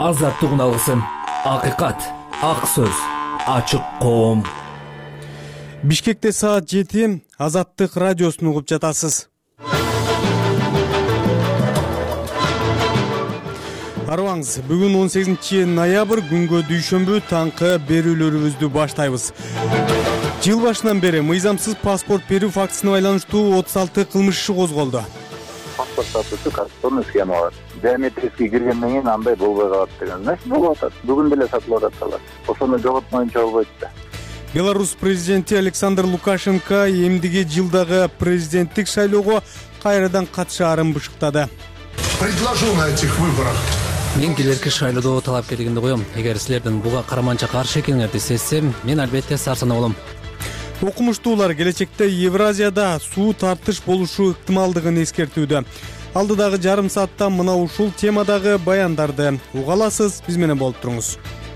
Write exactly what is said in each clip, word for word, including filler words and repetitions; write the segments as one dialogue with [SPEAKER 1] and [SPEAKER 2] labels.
[SPEAKER 1] азаттык алгысым, акыйкат, ак сөз, ачык коом.
[SPEAKER 2] Бишкекте саат жети, Азаттык радиосун угуп жатасыз. Арыбаңыз, бүгүн он сегизинчи ноябрь күнгө дүйшөмбү таңкы берүүлөрүбүздү баштайбыз. Жыл башынан бери мыйзамсыз паспорт берүү фактысына байланыштуу отуз алты кылмыш иши козголду.
[SPEAKER 3] Паспорт сатуучу коррупционный схема бар. Биометрический киргенден кийин андай болбой калат деген. Значит, болуп атат. Бүгүн деле сатылып атат алар. Ошону жоготмоюнча болбойт да.
[SPEAKER 2] Беларусь президенти Александр Лукашенко эмдиги жылдагы президенттик шайлоого кайрадан катышаарын бышыктады.
[SPEAKER 4] Предложу на этих выборах.
[SPEAKER 1] Мен келерки шайлоодо талапкерлигимди коем. Эгер силердин буга караманча каршы экениңерди сезсем, мен албетте сарсанаа болом.
[SPEAKER 2] Окумуштуулар келечекте Евразияда суу тартыш болушу ыктымалдыгын эскертүүдө. Алдыдагы жарым саатта мына ушул темадагы баяндарды уга аласыз, биз менен болуп туруңуз.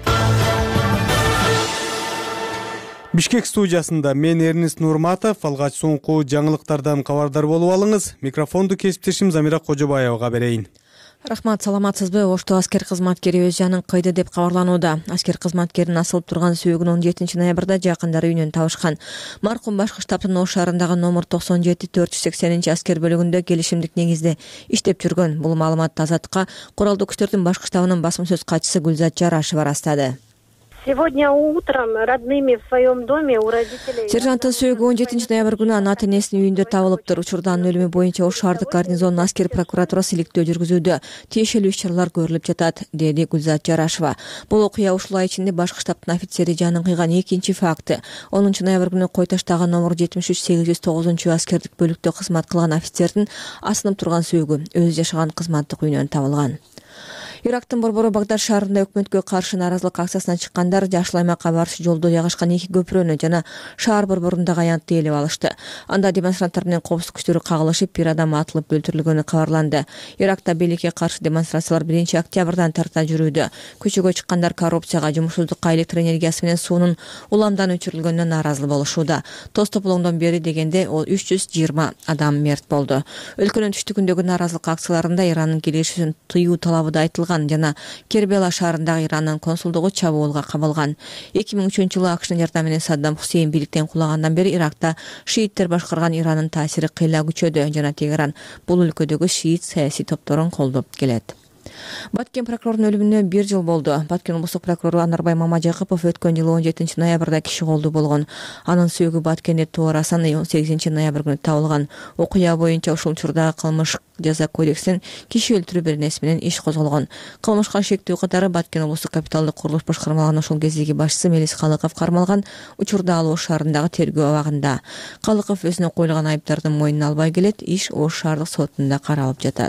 [SPEAKER 2] Бишкек студиясында мен Эрнис Нурматов, алгач соңку жаңылыктардан кабардар болуп алыңыз. Микрофонду кесиптешим Замира Кожобаевага берейин.
[SPEAKER 5] Рахмат, саламатсызбы? Ошто аскер кызматкери өз жанын кыйды деп кабарланууда. Аскер кызматкеринин асылып турган сөөгүн он жетинчи ноябрда жакындары үйүнөн табышкан. Маркум башкы штабтын Ош шаарындагы номер токсон жети төрт жүз сексенинчи аскер бөлүгүндө келишимдик негизде иштеп жүргөн. Бул маалыматты Азаттыкка Куралдуу күчтөрдүн башкы штабынын басым сөз катчысы Гүлзат Жарашева ырастады.
[SPEAKER 6] Сегодня утром родными в своем доме у родителей.
[SPEAKER 5] Сержанттын сөөгү он жетинчи ноябрь күнү ана энесинин үйүндө табылыптыр. Учурдун өлүмү боюнча Ош шаардык гарнизонунун аскер прокуратурасы иликтөө жүргүзүүдө. Тиешелүү иш-чаралар көрүлүп жатат, деди Гүлзат Жарашева. Бул окуя ушул ай ичинде башкы штабтын офицери жанын кыйган экинчи факты. онунчу ноябрь күнү Кой таштагы номер жетимиш үч сегиз жүз тогузунчу аскердик бөлүктө кызмат кылган офицердин асынып турган сөөгү өзү жашаган кызматтык үйүнөн табылган. Ирактын борбору Багдад шаарында өкмөткө каршы нааразылык акциясына чыккандар Жашыл аймакка барышы жолдо жайгашкан эки көпүрөнү жана шаар борборундагы аянтты ээлеп алышты. Анда демонстранттар менен коопсуздук күчтөрү кагылышып, бир адам атылып өлтүрүлгөнү кабарланды. Иракта бийликке каршы демонстрациялар биринчи октябрдан тарта жүрүүдө. Көчөгө чыккандар коррупцияга, жумушсуздукка, электр энергиясы менен суунун уламдан өчүрүлгөнүнө нааразы болушууда. Тоз тополоңдон бери дегенде ол үч жүз жыйырма адам мерт болду. Өлкөнүн түштүкүндөгү нааразылык акцияларында Ирандын келишүүсүн тыюу талабы да айтылган жана Кербела шаарындагы Ирандын консулдугу чабуулга кабылган. эки миң үчүнчү жылы АКШнын жардамы менен Саддам Хусейн бийликтен кулагандан бери Иракта шииттер башкарган Ирандын таасири кыйла күчөдө жана Тегеран бул өлкөдөгү шиит саясий топторун колдоп келет. Баткен прокурорунун өлүмүнө бир жыл болду. Баткен облустук прокурору Анарбай Мамажакупов өткөн жылы он жетинчи ноябрда киши колду болгон. Анын сөөгү Баткенде Туарасан он сегизинчи ноябрь күнү табылган. Окуя боюнча ушул учурда кылмыш жаза кодексинин киши өлтүрүү беренеси менен иш козголгон. Кылмышка шектүү катары Баткен облустук капиталдык курулуш башкармалыгынын ошол кездеги башчысы Мелис Калыков кармалган. Учурда ал Ош шаарындагы тергөө абагында. Калыков өзүнө коюлган айыптардын мойнуна албай келет. Иш Ош шаардык сотунда каралып жатат.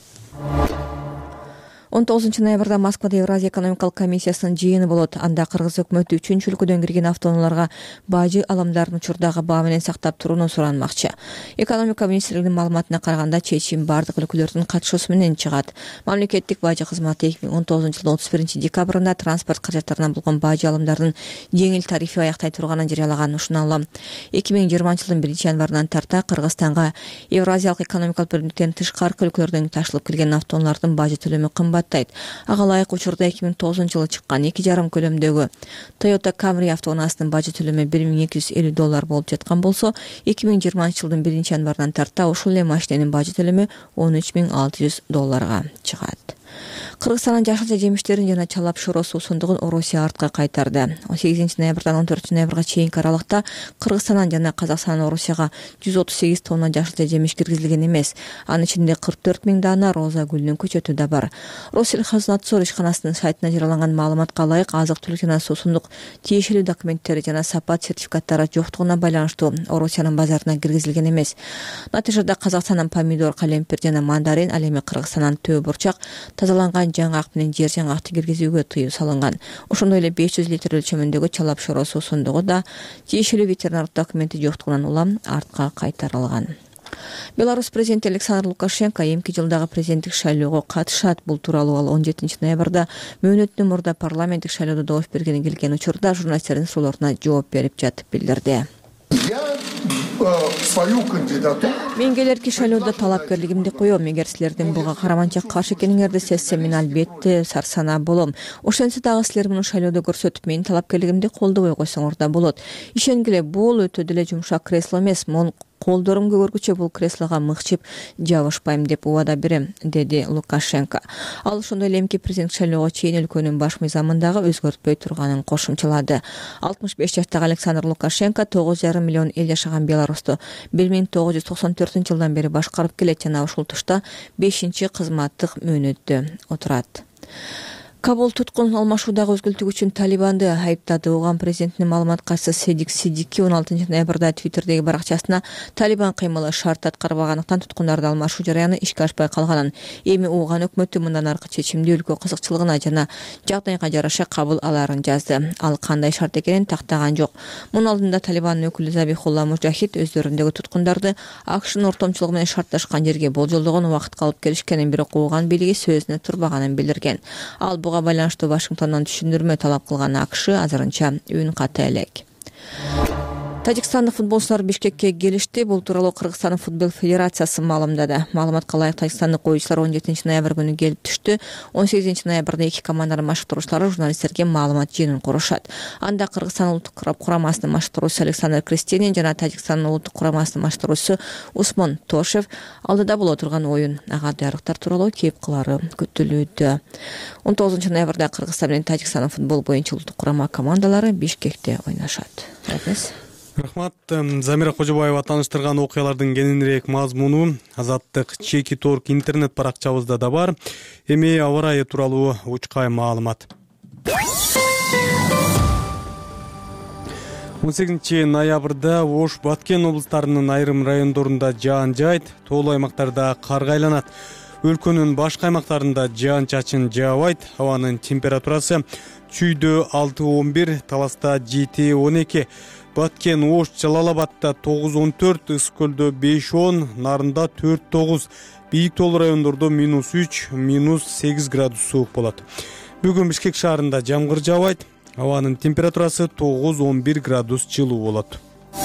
[SPEAKER 5] он тогузунчу ноябрда Москвада Евразия экономикалык комиссиясынын жыйыны болот. Анда кыргыз өкмөтү үчүнчү өлкөдөн кирген автоунааларга бажы аламдарын учурдагы баа менен сактап турууну суранмакчы. Экономика министрлигинин маалыматына караганда чечим бардык өлкөлөрдүн катышуусу менен чыгат. Мамлекеттик бажы кызматы эки миң он тогузунчу жылдын отуз биринчи декабрында транспорт каражаттарынан болгон бажы алымдардын жеңил тарифи аяктай турганын жарыялаган. Ушуна улам эки миң жыйырманчы жылдын биринчи январынан тарта Кыргызстанга Евразиялык экономикалык бөлүнүктөн тышкаркы өлкөлөрдөн ташылып келген автоунаалардын бажы төлөмү кымбат. Ага ылайык учурда эки миң тогузунчу жылы чыккан эки жарым көлөмдөгү Toyota Camry автоунаасынын бажы төлөмү бир миң эки жүз элүү доллар болуп жаткан болсо, эки миң жыйырманчы жылдын биринчи январынан тарта ушул эле машиненин бажы төлөмү он үч миң алты жүз долларга чыгат. Кыргызстандын жашылча жемиштерин жана чалап шоро суусундугун Орусия артка кайтарды. он сегизинчи ноябрдан он төртүнчү ноябрга чейинки аралыкта Кыргызстандан жана Казакстандан Орусияга жүз отуз сегиз тонна жашылча жемиш киргизилген эмес. Анын ичинде кырк төрт миң даана роза гүлүнүн көчөтү да бар. Россельхознадзор ишканасынын сайтына жарыяланган маалыматка ылайык азык-түлүк жана суусундук тиешелүү документтери жана сапат сертификаттары жоктугуна байланыштуу Орусиянын базарына киргизилген эмес. Натыйжада Казакстандан помидор, калемпир жана мандарин, ал эми Кыргызстандан төө бурчак, тазаланган жаңгак менен жер жаңгакты киргизүүгө тыюу салынган. Ошондой эле беш жүз литр өлчөмүндөгү чалап шоро суусундугу да тиешелүү ветеринардык документи жоктугунан улам артка кайтарылган. Беларусь президенти Александр Лукашенко эмки жылдагы президенттик шайлоого катышат. Бул тууралуу ал он жетинчи ноябрда мөөнөттөн мурда парламенттик шайлоодо добуш бергени келген учурда журналисттердин суроолоруна жооп берип жатып билдирди.
[SPEAKER 4] Я свою кандидатуру.
[SPEAKER 5] Мен келерки шайлоодо талапкерлигимди коем. Эгер силердин буга караманча каршы экениңерди сезсем, мен албетте сарсанаа болом. Ошентсе дагы силер муну шайлоодо көрсөтүп, менин талапкерлигимди колдобой койсоңор да болот. Ишенгиле, бул өтө деле жумшак кресло эмес. Мон колдорум көргүчө бул креслого мыкчып жабышпайм деп убада берем, деди Лукашенко. Ал ошондой эле эмки президент шайлоого чейин өлкөнүн баш мыйзамындагы өзгөртпөй турганын кошумчалады. алтымыш беш жаштагы Александр Лукашенко тогуз жарым миллион эл жашаган Беларусьту бир миң тогуз жүз токсон төртүнчү жылдан бери башкарып келет жана ушул тушта бешинчи кызматтык мөөнөттө отурат. Кабул туткун алмашуудагы өзгөлтүк үчүн Талибанды айыптады. Оған президенттин маалымат катчысы Седик Сиддики он алтынчы ноябрда Твиттердеги баракчасына Талибан кыймылы шарт аткарбагандыктан туткундарды алмашуу жарыяны ишке ашпай калганын, эми Оған өкмөтү мындан аркы чечимди өлкө кызыкчылыгына жана жагдайга жараша кабыл аларын жазды. Ал кандай шарт экенин тактаган жок. Мунун алдында Талибандын өкүлү Забихулла Мужахид өздөрүндөгү туткундарды акшнын ортомчулугу менен шартташкан жерге болжолдогон убакытка алып келишкенин, бирок Оған бийлиги сөзүнө турбаганын билдирген. Ал буга байланыштуу Вашингтондон түшүндүрмө талап кылган АКШ азырынча үн ката элек. Тажикстандык футболчулар Бишкекке келишти. Бул тууралуу Кыргызстан футбол федерациясы маалымдады. Маалыматка ылайык Тажикстандык оюучулар он жетинчи ноябрь күнү келип түштү. он сегизинчи ноябрда эки команданын машыктыруучулары журналисттерге маалымат жыйынын курушат. Анда Кыргызстан улуттук курамасынын машыктыруучусу Александр Крестенин жана Тажикстандын улуттук курамасынын машыктыруучусу Усмон Тошев алдыда боло турган оюн ага даярдыктар тууралуу кеп кылары күтүлүүдө. он тогузунчу ноябрда Кыргызстан менен Тажикстандын футбол боюнча улуттук курама командалары Бишкекте ойношот.
[SPEAKER 2] Рахмат. Замира Кожобаева тааныштырган окуялардын кененирээк мазмуну Азаттык Чеки Торг интернет баракчабызда да бар. Эми аба ырайы тууралуу учкай маалымат. он сегизинчи ноябрда Ош, Баткен облустарынын айрым райондорунда жаан жаайт, тоолуу аймактарда карга айланат. Өлкөнүн башка аймактарында жаан-чачын жаабайт. Абанын температурасы Чүйдө алты он бир, Таласта жети он эки, Баткен, Ош, Жалал-Абадта тогуз он төрт, Ысык көлдө беш он, Нарында төрт тогуз, бийик тоолуу райондордо минус үч, минус сегиз градус суук болот. Бүгүн Бишкек шаарында жамгыр жаабайт. Абанын температурасы тогуз он бир градус жылуу болот.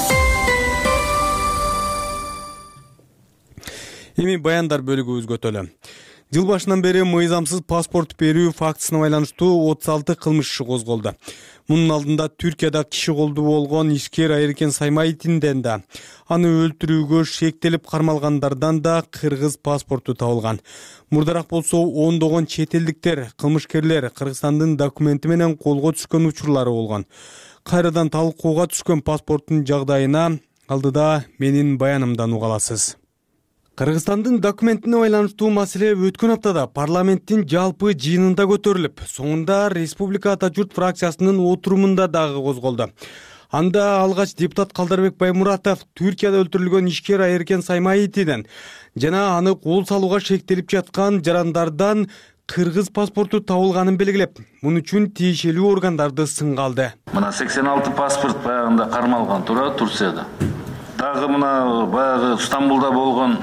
[SPEAKER 2] Эми баяндар бөлүгүбүзгө өтөлү. Жыл башынан бери мыйзамсыз паспорт берүү фактысына байланыштуу отуз алты кылмыш иши козголду. Мунун алдында Түркияда киши колду болгон ишкер Айыркен Саймаитинден да, аны өлтүрүүгө шектелип кармалгандардан да кыргыз паспорту табылган. Мурдараак болсо ондогон чет элдиктер, кылмышкерлер Кыргызстандын документи менен колго түшкөн учурлары болгон. Кайрадан талкууга түшкөн паспорттун жагдайына алдыда менин баянымдан уга аласыз. Кыргызстандын документине байланыштуу маселе өткөн аптада парламенттин жалпы жыйынында көтөрүлүп, соңунда Республика Ата журт фракциясынын отурумунда дагы козголду. Анда алгач депутат Калдарбек Баймуратов Түркияда өлтүрүлгөн ишкер Айыркен Саймаитиден жана аны кол салууга шектелип жаткан жарандардан кыргыз паспорту табылганын белгилеп, мун үчүн тиешелүү органдарды сынга алды.
[SPEAKER 7] Мына сексен алты паспорт баягында кармалган турат Турцияда. Дагы мына баягы Стамбулда болгон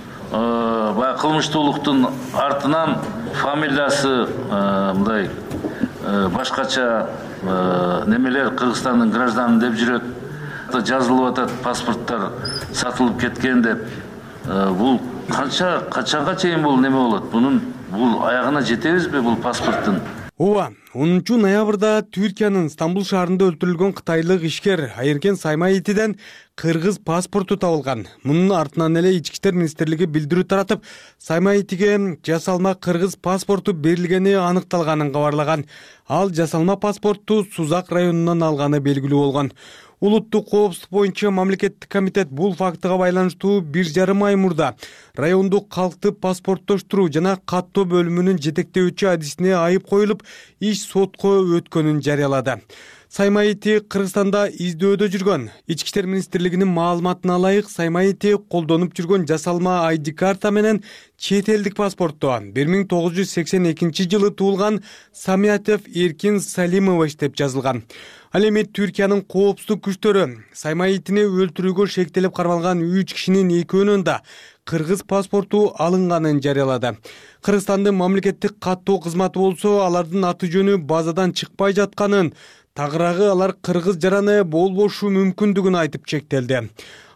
[SPEAKER 7] баягы кылмыштуулуктун артынан фамилиясы мындай башкача немелер Кыргызстандын гражданы деп жүрөт. Жазылып атат, паспорттор сатылып кеткен деп. Бул канча качанга чейин бул неме болот? Бунун бул аягына жетебизби бул паспорттун?
[SPEAKER 2] Ооба, онунчу ноябрда Түркиянын Стамбул шаарында өлтүрүлгөн кытайлык ишкер Айыркен Саймаитиден кыргыз паспорту табылган. Мунун артынан эле Ички иштер министрлиги билдирүү таратып, Саймаитиге жасалма кыргыз паспорту берилгени аныкталганын кабарлаган. Ал жасалма паспортту Сузак районунан алганы белгилүү болгон. Улуттук коопсуздук боюнча мамлекеттик комитет бул фактыга байланыштуу бир жарым ай мурда райондук калкты паспорттоштуруу жана каттоо бөлүмүнүн жетектөөчү адисине айып коюлуп, иш сотко өткөнүн жарыялады. Саймаити Кыргызстанда издөөдө жүргөн. Ички иштер министрлигинин маалыматына ылайык, Саймаити колдонуп жүргөн жасалма ай ди карта менен чет элдик паспортто бир миң тогуз жүз сексен экинчи жылы туулган Самиятов Эркин Салимович деп жазылган. Ал эми Түркиянын коопсуздук күчтөрү Саймаитини өлтүрүүгө шектелип кармалган үч кишинин экөөнүн да кыргыз паспорту алынганын жарыялады. Кыргызстандын мамлекеттик каттоо кызматы болсо алардын аты жөнү базадан чыкпай жатканын, тагыраагы алар кыргыз жараны болбошу мүмкүндүгүн айтып чектелди.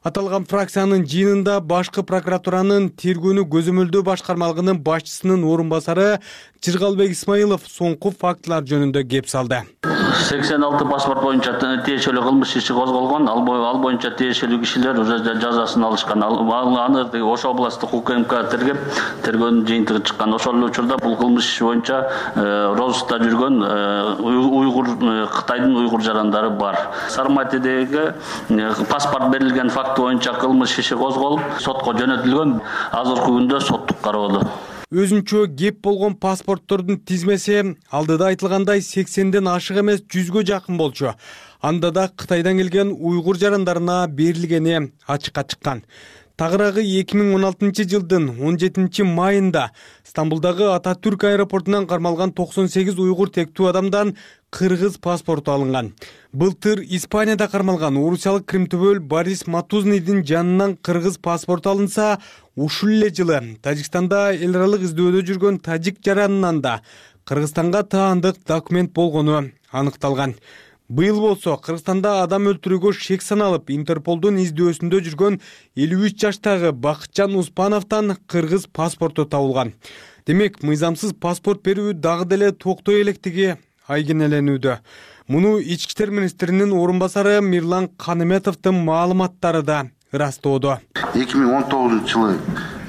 [SPEAKER 2] Аталган фракциянын жыйынында башкы прокуратуранын тергөөнү көзөмөлдөө башкармалыгынын башчысынын орун басары Жыргалбек Исмаилов соңку фактылар жөнүндө кеп салды.
[SPEAKER 7] сексен алты паспорт боюнча тиешелүү кылмыш иши козголгон. Ал боюнча тиешелүү кишилер уже жазасын алышкан. Аны Ош областтык УКМК тергеп, тергөөнүн жыйынтыгы чыккан. Ошол учурда бул кылмыш иши боюнча розыскта жүргөн уйгур Кытайдын уйгур жарандары бар. Сарматидеги паспорт берилген факты боюнча кылмыш иши козголуп, сотко жөнөтүлгөн. Азыркы күндө соттук кароодо.
[SPEAKER 2] Өзүнчө кеп болгон паспорттордун тизмеси алдыда айтылгандай сексенден ашык эмес жүзгө жакын болчу. Анда да Кытайдан келген уйгур жарандарына берилгени ачыкка чыккан. Тагыраагы эки миң он алтынчы жылдын он жетинчи майында Стамбулдагы Ататүрк аэропортунан кармалган токсон сегиз уйгур тектүү адамдан кыргыз паспорту алынган. Былтыр Испанияда кармалган орусиялык кримтөбөл Борис Матузныйдын жанынан кыргыз паспорту алынса, ушул эле жылы Тажикстанда эл аралык издөөдө жүргөн тажик жаранынан да Кыргызстанга таандык документ болгону аныкталган. Быйыл болсо Кыргызстанда адам өлтүрүүгө шек саналып Интерполдун издөөсүндө жүргөн элүү үч жаштагы Бакытжан Успановдон кыргыз паспорту табылган. Демек, мыйзамсыз паспорт берүү дагы деле токтой электиги айгинеленүүдө. Муну ички иштер министринин орун басары Мирлан Каныметовдун маалыматтары да ырастоодо.
[SPEAKER 8] эки миң он тогузунчу жылы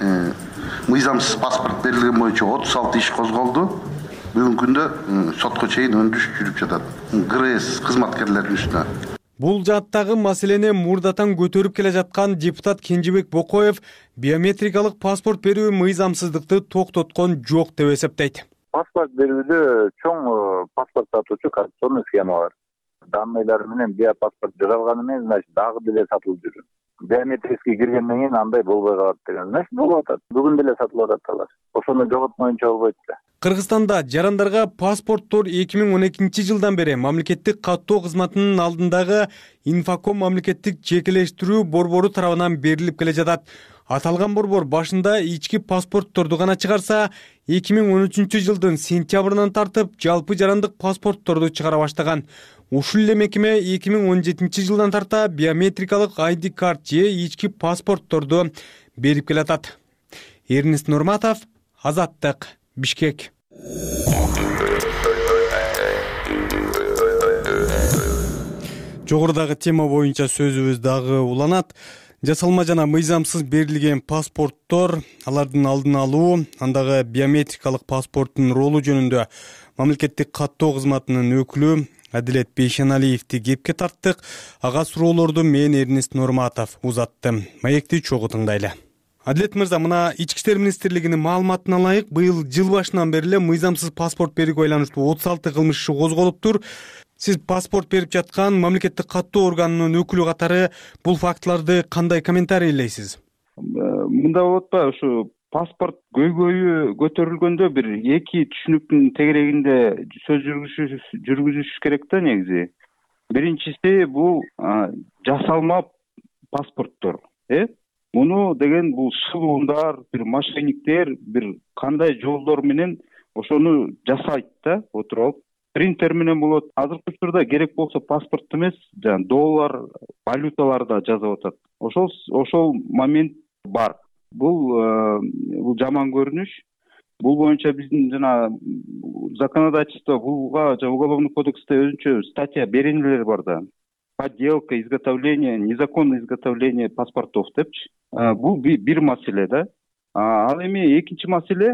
[SPEAKER 8] мыйзамсыз паспорт берилген боюнча отуз алты иш козголду. Бүгүнкү күндө сотко чейин өндүрүш жүрүп жатат. ГРС кызматкерлеринин үстүнө.
[SPEAKER 2] Бул жааттагы маселени мурдатан көтөрүп келе жаткан депутат Кенжебек Бокоев биометрикалык паспорт берүү мыйзамсыздыкты токтоткон жок деп эсептейт.
[SPEAKER 3] Паспорт берүүдө чоң паспорт сатуучу коррупционный схема бар. Данныйлар менен биопаспорт жасалганы менен значит дагы деле сатылып жүрүп. Биометрический киргенден кийин андай болбой калат деген. Значит болуп атат. Бүгүн деле сатылып атат алар. Ошону жоготмоюнча болбойт да.
[SPEAKER 2] Кыргызстанда жарандарга паспорттор эки миң он экинчи жылдан бери мамлекеттик каттоо кызматынын алдындагы Инфоком мамлекеттик жекелештирүү борбору тарабынан берилип келе жатат. Аталган борбор башында ички паспортторду гана чыгарса, эки миң он үчүнчү жылдын сентябрынан тартып жалпы жарандык паспортторду чыгара баштаган. Ушул эле мекеме эки миң он жетинчи жылдан тарта биометрикалык ай ди карт же ички паспортторду берип келатат. Эрнест Нурматов, Азаттык, Бишкек. Жогорудагы тема боюнча сөзүбүз дагы уланат. Жасалма жана мыйзамсыз берилген паспорттор, алардын алдын алуу, андагы биометрикалык паспорттун ролу жөнүндө мамлекеттик каттоо кызматынын өкүлү Адилет Бейшеналиевди кепке тарттык. Ага суроолорду мен Эрнест Нурматов узаттым. Маекти чогуу тыңдайлы. Адилет мырза, мына ички иштер министрлигинин маалыматына ылайык, быйыл жыл башынан бери эле мыйзамсыз паспорт берүүгө байланыштуу отуз алты кылмыш иши козголуптур. Сиз паспорт берип жаткан мамлекеттик каттоо органынын өкүлү катары бул фактыларды кандай комментарийлейсиз?
[SPEAKER 9] Мында болот ба, ушу паспорт көйгөйү көтөрүлгөндө бир эки түшүнүктүн тегерегинде сөз жүргүзүш керек да негизи. Биринчиси бул жасалма паспорттор, э? Муну деген бул шылуундар, бир мошенниктер бир кандай жолдор менен ошону жасайт да, отуруп. Принтер менен болот. Азыркы учурда керек болсо паспорт эмес, жана доллар, валюталар да жазып атат. Ошол ошол момент бар. Бул бул жаман көрүнүш. Бул боюнча биздин жана законодательство, буга жана уголовный кодексте өзүнчө статья беренелер бар да. Подделка, изготовление, незаконное изготовление паспортов депчи. Бул бир маселе да. Ал эми экинчи маселе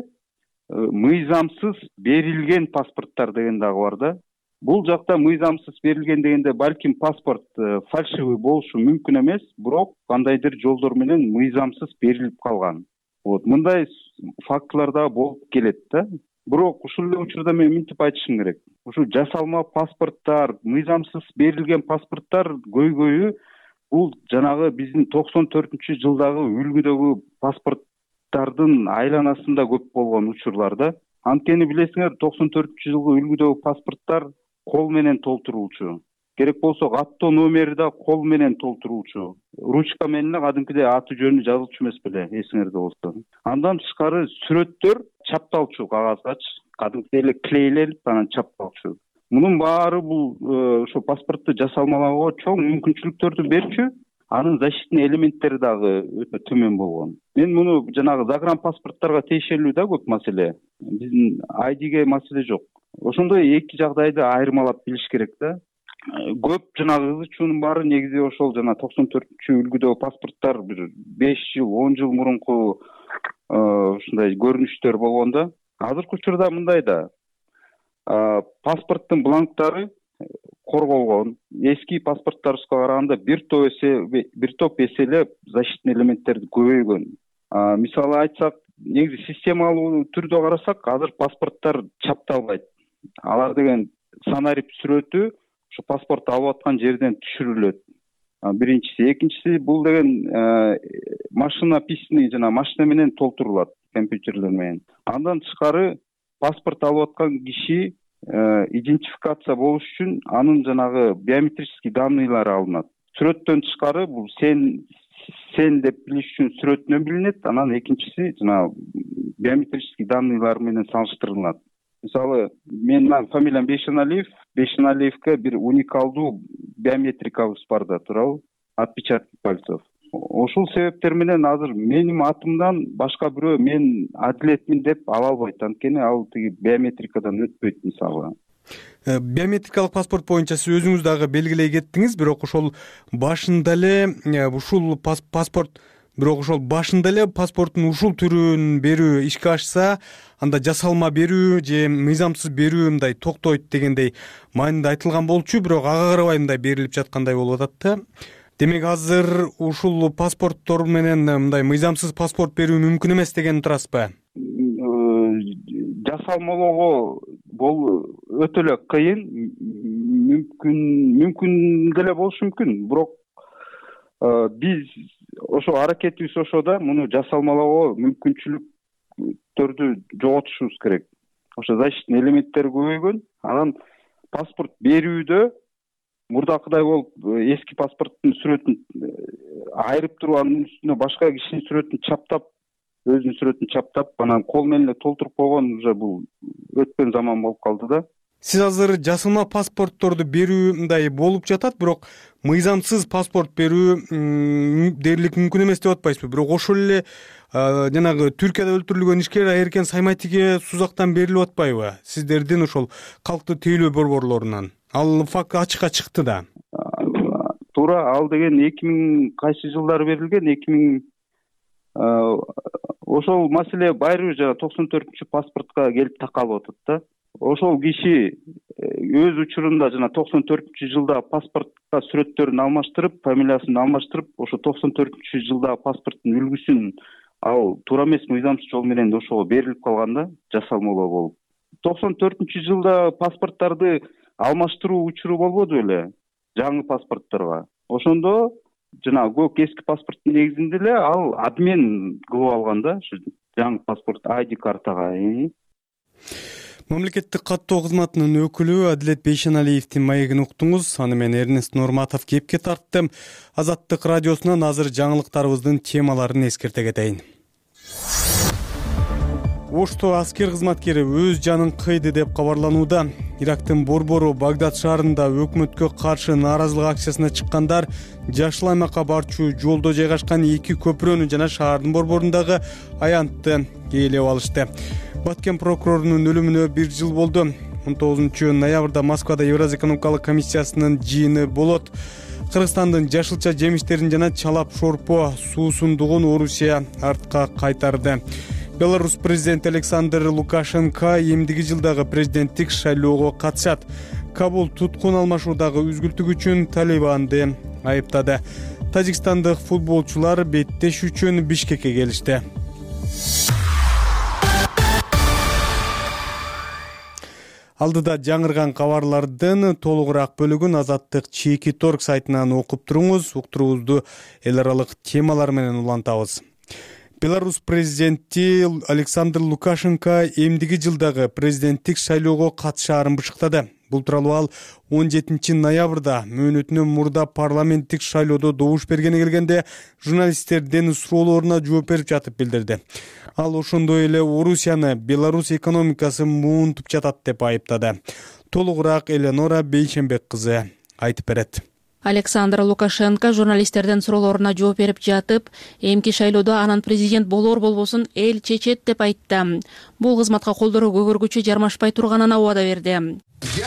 [SPEAKER 9] мыйзамсыз берилген паспорттар деген дагы бар да. Бул жакта мыйзамсыз берилген дегенде балким паспорт фальшивый болушу мүмкүн эмес, бирок кандайдыр жолдор менен мыйзамсыз берилип калган. Вот мындай фактылар да болуп келет да. Бирок ушул эле учурда мен мынтип айтышым керек. Ушу жасалма паспорттар, мыйзамсыз берилген паспорттар көйгөйү бул жанагы биздин токсон төртүнчү жылдагы үлгүдөгү паспорттардын айланасында көп болгон учурларда. Анткени билесиңер, токсон төртүнчү жылгы үлгүдөгү паспорттар кол менен толтурулчу. Керек болсо каттоо номери да кол менен толтурулчу. Ручка менен кадимкидей аты жөнү жазылчу эмес беле, эсиңерде болсо. Андан тышкары сүрөттөр чапталчу кагазгачы, кадимкидей эле клейленип анан чапталчу. Мунун баары бул ошо паспортду жасалмалоого чоң мүмкүнчүлүктөрдү берчү. анын защитный элементтери дагы өтө төмөн болгон. Мен муну жанагы загранпаспорттарга тиешелүү да көп маселе. Биздин ай диге маселе жок. Ошондой эки жагдайды айырмалап билиш керек да. Көп жанагы кыз үчүн баары негизи ошол жана токсон төртүнчү үлгүдөгү паспорттар бир беш жыл, он жыл мурунку ушундай көрүнүштөр болгон да. Азыркы учурда мындай да. Паспорттун бланктары корголгон. Эски паспорттарыбызга караганда бир топ эсе бир топ эсе эле защитный элементтерди көбөйгөн. Мисалы айтсак, негизи системалуу түрдө карасак, азыр паспорттар чапталбайт. Алар деген санарип сүрөтү ошо паспорт алып аткан жерден түшүрүлөт. Биринчиси, экинчиси бул деген машина письми жана машина менен толтурулат, компьютерлер менен. Андан тышкары паспорт алып аткан киши идентификация болуш үчүн анын жанагы биометрический данныйлары алынат. Сүрөттөн тышкары бул сен сен деп билиш үчүн сүрөтүнөн билинет, анан экинчиси жана биометрический данныйлар менен салыштырылат. Мисалы, менин фамилиям Бейшеналиев, Бейшеналиевке бир уникалдуу биометрикабыз бар да, туурабы? Отпечатки пальцев. Ошол себептер менен азыр менин атымдан башка бирөө мен адилетмин деп ала албайт, анткени ал тиги биометрикадан өтпөйт мисалы.
[SPEAKER 2] Биометрикалык паспорт боюнча сиз өзүңүз дагы белгилей кеттиңиз, бирок ошол башында эле ушул паспорт бирок ошол башында эле паспорттун ушул түрүн берүү ишке ашса, анда жасалма берүү же мыйзамсыз берүү мындай токтойт дегендей маанинде айтылган болчу, бирок ага карабай мындай берилип жаткандай болуп атат да. Демек азыр ушул паспорттор менен мындай мыйзамсыз паспорт берүү мүмкүн эмес деген турасызбы?
[SPEAKER 9] Жасалмалоого бул өтө эле кыйын, мүмкүн мүмкүн деле болушу мүмкүн, бирок биз ошо аракетибиз ошо да, муну жасалмалоого мүмкүнчүлүктөрдү жоготушубуз керек. Ошо защитный элементтер көбөйгөн, анан паспорт берүүдө мурдакыдай болуп эски паспорттун сүрөтүн айырып туруп анын үстүнө башка кишинин сүрөтүн чаптап, өзүнүн сүрөтүн чаптап, анан кол менен эле толтуруп койгон уже бул өткөн заман болуп калды да.
[SPEAKER 2] Сиз азыр жасалма паспортторду берүү мындай болуп жатат, бирок мыйзамсыз паспорт берүү дээрлик мүмкүн эмес деп атпайсызбы? Бирок ошол эле жанагы Түркияда өлтүрүлгөн ишкер Эркен Сайматиге Сузактан берилип атпайбы? Сиздердин ошол калктуу тейлөө борборлорунан. Ал факт ачыкка чыкты да.
[SPEAKER 9] Туура, ал деген эки миң кайсы жылдары берилген, эки миң ошол маселе байырбы жана токсон төртүнчү паспортко келип такалып атат да. Ошол киши өз учурунда жана токсон төртүнчү жылда паспортко сүрөттөрүн алмаштырып, фамилиясын алмаштырып, ошо токсон төртүнчү жылда паспорттун үлгүсүн ал туура эмес мыйзамсыз жол менен ошого берилип калган да, жасалмалоо болуп. токсон төртүнчү жылда паспорттарды алмаштыруу учуру болбоду беле жаңы паспортторго. Ошондо жана көк эски паспорттун негизинде эле ал обмен кылып алган да, ушу жаңы паспорт ай ди картага.
[SPEAKER 2] Мамлекеттик каттоо кызматынын өкүлү Адилет Бейшеналиевдин маегин уктуңуз. Аны мен Эрнест Нурматов кепке тарттым. Азаттык радиосунан азыр жаңылыктарыбыздын темаларын эскерте кетейин. Ошто аскер кызматкери өз жанын кыйды деп кабарланууда. Ирактын борбору Багдад шаарында өкмөткө каршы нааразылык акциясына чыккандар Жашыл аймакка барчу жолдо жайгашкан эки көпүрөнү жана шаардын борборундагы аянтты ээлеп алышты. Баткен прокурорунун өлүмүнө бир жыл болду. он тогузунчу ноябрда Москвада Евразия экономикалык комиссиясынын жыйыны болот. Кыргызстандын жашылча жемиштерин жана чалап шорпо суусундугун Орусия артка кайтарды. Беларусь президенти Александр Лукашенко эмдиги жылдагы президенттик шайлоого катышат. Кабул туткун алмашуудагы үзгүлтүк үчүн Талибанды айыптады. Тажикстандык футболчулар беттеш үчүн Бишкекке келишти. Алдыда жаңырган кабарлардын толугураак бөлүгүн Азаттык чеки торг сайтынан окуп туруңуз. Уктуруубузду эл аралык темалар менен улантабыз. Беларусь президенти Александр Лукашенко эмдиги жылдагы президенттик шайлоого катышаарын бышыктады. Бул тууралуу ал он жетинчи ноябрда мөөнөтүнөн мурда парламенттик шайлоодо добуш бергени келгенде журналисттердин суроолоруна жооп берип жатып билдирди. Ал ошондой эле Орусияны Беларусь экономикасы муунтуп жатат деп айыптады. Толугураак Эленора Бейшенбек кызы айтып берет.
[SPEAKER 10] Александр Лукашенко журналисттердин суроолоруна жооп берип жатып, эмки шайлоодо анан президент болор болбосун эл чечет деп айтты. Бул кызматка колдоруу көгөргүчө жармашпай турганына убада берди.
[SPEAKER 4] Я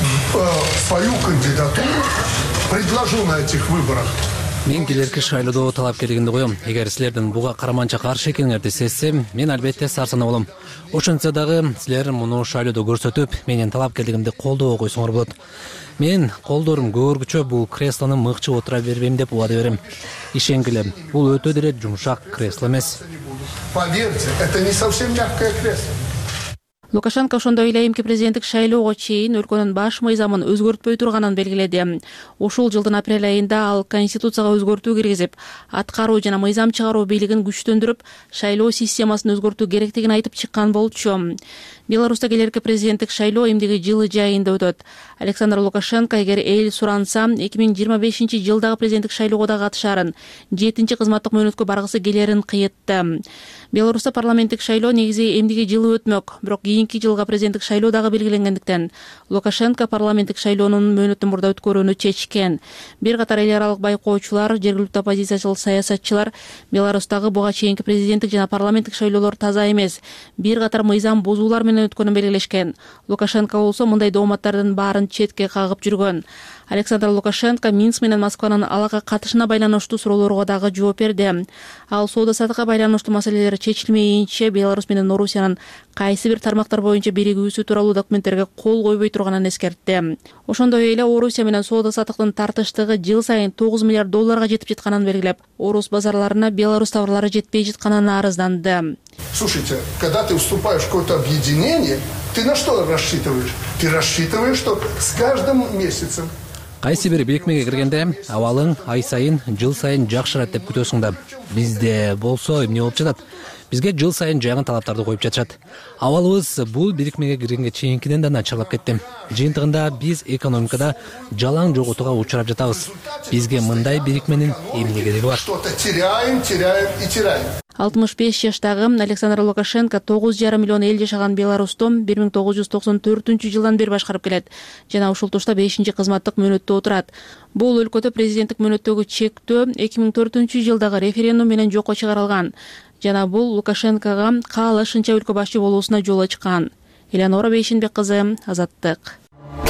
[SPEAKER 4] свою кандидатуру предложу на этих выборах.
[SPEAKER 1] Мен келерки шайлоодо талапкерлигимди коем. Эгер силердин буга караманча каршы экениңерди сезсем, мен албетте сарсанаа болом. Ошентсе дагы силер муну шайлоодо көрсөтүп, менин талапкерлигимди колдоо койсоңор болот. Мен колдорум көгөргүчө бул креслону мыкчып отура бербейм деп убада берем. Ишенгиле, бул өтө деле жумшак кресло эмес.
[SPEAKER 4] Поверьте, это не совсем мягкое кресло.
[SPEAKER 10] Лукашенко ошондой эле эмки президенттик шайлоого чейин өлкөнүн баш мыйзамын өзгөртпөй турганын белгиледи. Ушул жылдын апрель айында ал конституцияга өзгөртүү киргизип, аткаруу жана мыйзам чыгаруу бийлигин күчтөндүрүп, шайлоо системасын өзгөртүү керектигин айтып чыккан болчу. Беларуста келерки президенттик шайлоо эмдиги жылы жайында өтөт. Александр Лукашенко эгер эл суранса, эки миң жыйырма бешинчи жылдагы президенттик шайлоого да катышарын, жетинчи кызматтык мөөнөткө баргысы келерин кыйытты. Беларуста парламенттик шайлоо негизи эмдиги жылы өтмөк, бирок кийинки жылга президенттик шайлоо дагы белгиленгендиктен Лукашенко парламенттик шайлоонун мөөнөтүн мурда өткөрүүнү чечкен. Бир катар эл аралык байкоочулар, жергиликтүү оппозициячыл саясатчылар Беларустагы буга чейинки президенттик жана парламенттик шайлоолор таза эмес, бир катар мыйзам бузуулар менен өткөнүн белгилешкен. Лукашенко болсо мындай дооматтардын баарын четке кагып жүргөн. Александр Лукашенко Минск менен Москванын алага катышына байланыштуу суроолорго дагы жооп берди. Ал соода саттыкка байланыштуу маселелер чечилмейинче Беларусь менен Орусиянын кайсы бир тармактар боюнча биригүүсү тууралуу документтерге кол койбой турганын эскертти. Ошондой эле Орусия менен соода саттыктын тартыштыгы жыл сайын тогуз миллиард долларга жетип жатканын белгилеп, Орус базарларына Беларусь товарлары жетпей жатканын арызданды.
[SPEAKER 4] Слушайте, когда ты вступаешь в какое-то объединение, ты на что рассчитываешь? Ты рассчитываешь, что с каждым месяцем
[SPEAKER 1] Кайсы бир бирикмеге киргенде абалың ай сайын, жыл сайын жакшырат деп күтөсүң да. Бизде болсо эмне болуп жатат? Бизге жыл сайын жаңы талаптарды коюп жатышат. Абалыбыз бул бирикмеге киргенге чейинкиден да начарлап кетти. Жыйынтыгында биз экономикада жалаң жоготууга учурап жатабыз. Бизге мындай бирикменин эмне кереги бар?
[SPEAKER 4] что-то теряем, теряем и теряем.
[SPEAKER 10] алтымыш беш жаштагы Александр Лукашенко тогуз жарым миллион эл жашаган Беларусьту бир миң тогуз жүз токсон төртүнчү жылдан бери башкарып келет жана ушул тушта бешинчи кызматтык мөөнөттө отурат. Бул өлкөдө президенттик мөөнөттөгү чектөө эки миң төртүнчү жылдагы референдум менен жокко чыгарылган жана бул Лукашенкого каалашынча өлкө башчы болуусуна жол ачкан. Элеонора Бейшенбек кызы, Азаттык.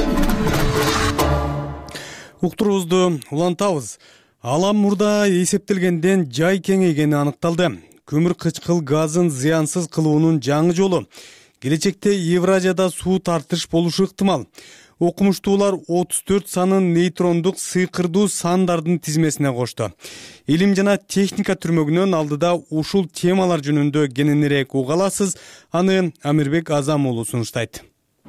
[SPEAKER 2] Уктуруубузду улантабыз. Алам мурда эсептелгенден жай кеңейгени аныкталды. Көмүр кычкыл газын зыянсыз кылуунун жаңы жолу. Келечекте Евразияда суу тартыш болушу ыктымал. Окумуштуулар отуз төрт санын нейтрондук сыйкырдуу сандардын тизмесине кошту. Илим жана техника түрмөгүнөн алдыда ушул темалар жөнүндө кененирээк уга аласыз. Аны Амирбек Азам уулу сунуштайт.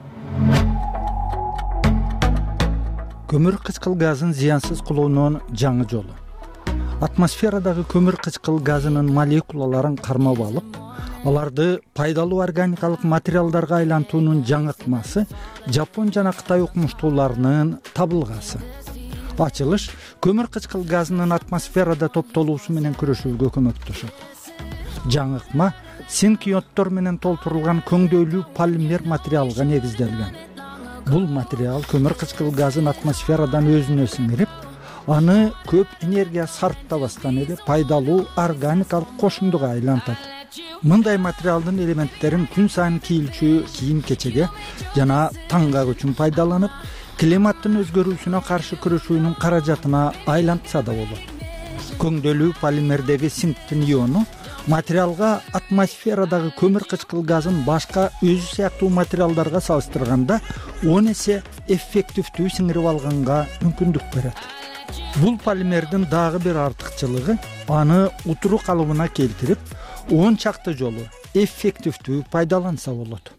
[SPEAKER 11] Көмүр кычкыл газын зыянсыз кылуунун жаңы жолу. Атмосферадагы көмүр кычкыл газынын молекулаларын кармап алып, аларды пайдалуу органикалык материалдарга айлантуунун жаңы ыкмасы Жапон жана Кытай окумуштууларынын табылгасы. Ачылыш көмүр кычкыл газынын атмосферада топтолуусу менен күрөшүүгө көмөктөшөт. Жаңы ыкма синкионттор менен толтурулган көңдөйлүү полимер материалга негизделген. Бул материал көмүр кычкыл газын атмосферадан өзүнө сиңирип, аны көп энергия сарптабастан эле пайдалуу органикалык кошундуга айлантат. Мындай материалдын элементтерин күн сайын кийилчү кийим-кечеге жана таңга үчүн пайдаланып, климаттын өзгөрүүсүнө каршы күрөшүүнүн каражатына айлантса да болот. Көңдөйлүү полимердеги синктин иону материалга атмосферадагы көмүр кычкыл газын башка өзү сыяктуу материалдарга салыштырганда он эсе эффективдүү сиңирип алганга мүмкүндүк берет. Бул полимердин дагы бир артыкчылыгы аны утуру калыбына келтирип, он чакты жолу эффективдүү пайдаланса болот.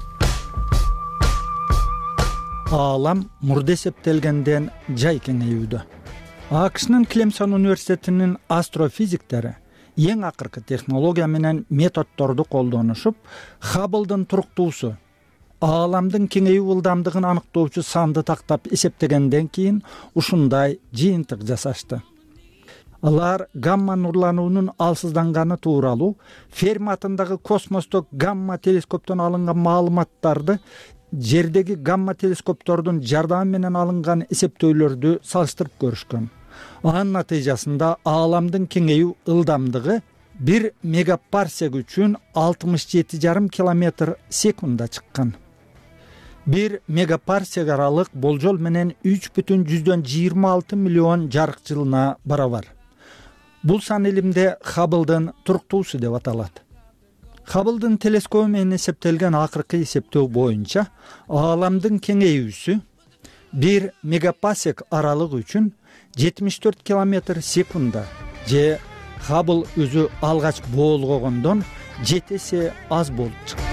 [SPEAKER 11] Аалам мурда эсептелгенден жай кеңейүүдө. АКШнын Клемсон университетинин астрофизиктери эң акыркы технология менен методдорду колдонушуп, Хабблдын туруктуусу ааламдын кеңеюу ылдамдыгын аныктоочу санды тактап эсептегенден кийин ушундай жыйынтык жасашты. Алар гамма нурлануунун алсызданганы тууралуу Ферми атындагы космостук гамма телескоптон алынган маалыматтарды жердеги гамма телескоптордун жардамы менен алынган эсептөөлөрдү салыштырып көрүшкөн. Анын натыйжасында ааламдын кеңеюу ылдамдыгы бир мегапарсек үчүн алтымыш жети жарым километр секундда чыккан. Бир мегапарсек аралык болжол менен үч бүтүн жүздөн жыйырма алты миллион жарык жылына барабар. Бул сан илимде Хабблдын туруктуусу деп аталат. Хабблдын телескопу менен эсептелген акыркы эсептөө боюнча ааламдын кеңейүүсү бир мегапарсек аралык үчүн жетимиш төрт километр секундда же Хаббл өзү алгач боолгогондон жети эсе аз болуп чыкты.